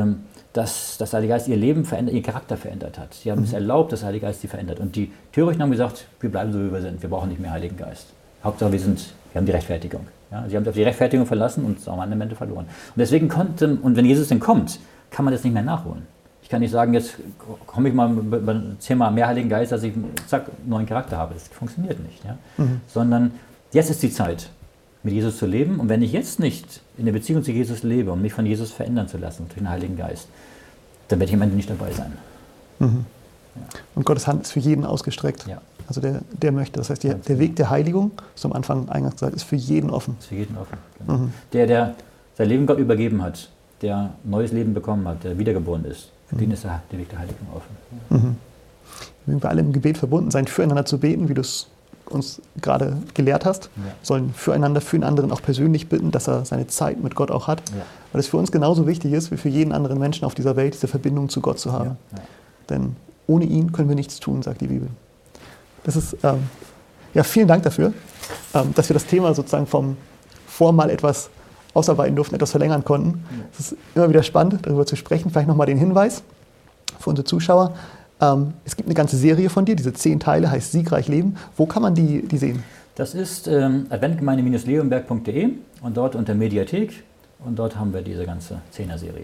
dass der Heilige Geist ihr Leben verändert, ihr Charakter verändert hat. Sie haben es erlaubt, dass der Heilige Geist sie verändert. Und die Törichten haben gesagt, wir bleiben so, wie wir sind. Wir brauchen nicht mehr Heiligen Geist. Hauptsache, wir haben die Rechtfertigung. Ja, sie haben sich auf die Rechtfertigung verlassen und am Ende verloren. Und deswegen und wenn Jesus dann kommt, kann man das nicht mehr nachholen. Ich kann nicht sagen, jetzt komme ich mal, 10 Mal mehr Heiligen Geist, dass ich zack, einen neuen Charakter habe. Das funktioniert nicht. Ja? Sondern jetzt ist die Zeit, mit Jesus zu leben. Und wenn ich jetzt nicht in der Beziehung zu Jesus lebe, um mich von Jesus verändern zu lassen durch den Heiligen Geist, dann werde ich am Ende nicht dabei sein. Ja. Und Gottes Hand ist für jeden ausgestreckt. Ja. Also der möchte. Das heißt, der Weg der Heiligung, so am Anfang eingangs gesagt, ist für jeden offen. Ist für jeden offen. Genau. Der sein Leben Gott übergeben hat, der neues Leben bekommen hat, der wiedergeboren ist, für den ist der Weg der Heiligung offen. Wenn wir alle im Gebet verbunden sein, füreinander zu beten, wie du es uns gerade gelehrt hast, sollen füreinander, für den anderen auch persönlich bitten, dass er seine Zeit mit Gott auch hat, weil es für uns genauso wichtig ist, wie für jeden anderen Menschen auf dieser Welt, diese Verbindung zu Gott zu haben. Denn ohne ihn können wir nichts tun, sagt die Bibel. Das ist, vielen Dank dafür, dass wir das Thema sozusagen vom Vormal etwas ausarbeiten durften, etwas verlängern konnten. Es ist immer wieder spannend, darüber zu sprechen. Vielleicht nochmal den Hinweis für unsere Zuschauer. Es gibt eine ganze Serie von dir, diese 10 Teile, heißt Siegreich Leben. Wo kann man die sehen? Das ist adventgemeinde-leonberg.de und dort unter Mediathek. Und dort haben wir diese ganze 10er-Serie.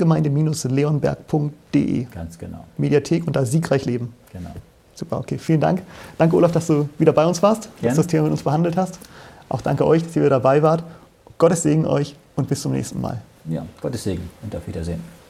Adventgemeinde-leonberg.de. Ganz genau. Mediathek und da Siegreich Leben. Genau. Super, okay, vielen Dank. Danke, Olaf, dass du wieder bei uns warst, dass du das Thema mit uns behandelt hast. Auch danke euch, dass ihr wieder dabei wart. Gottes Segen euch und bis zum nächsten Mal. Ja, Gottes Segen und auf Wiedersehen.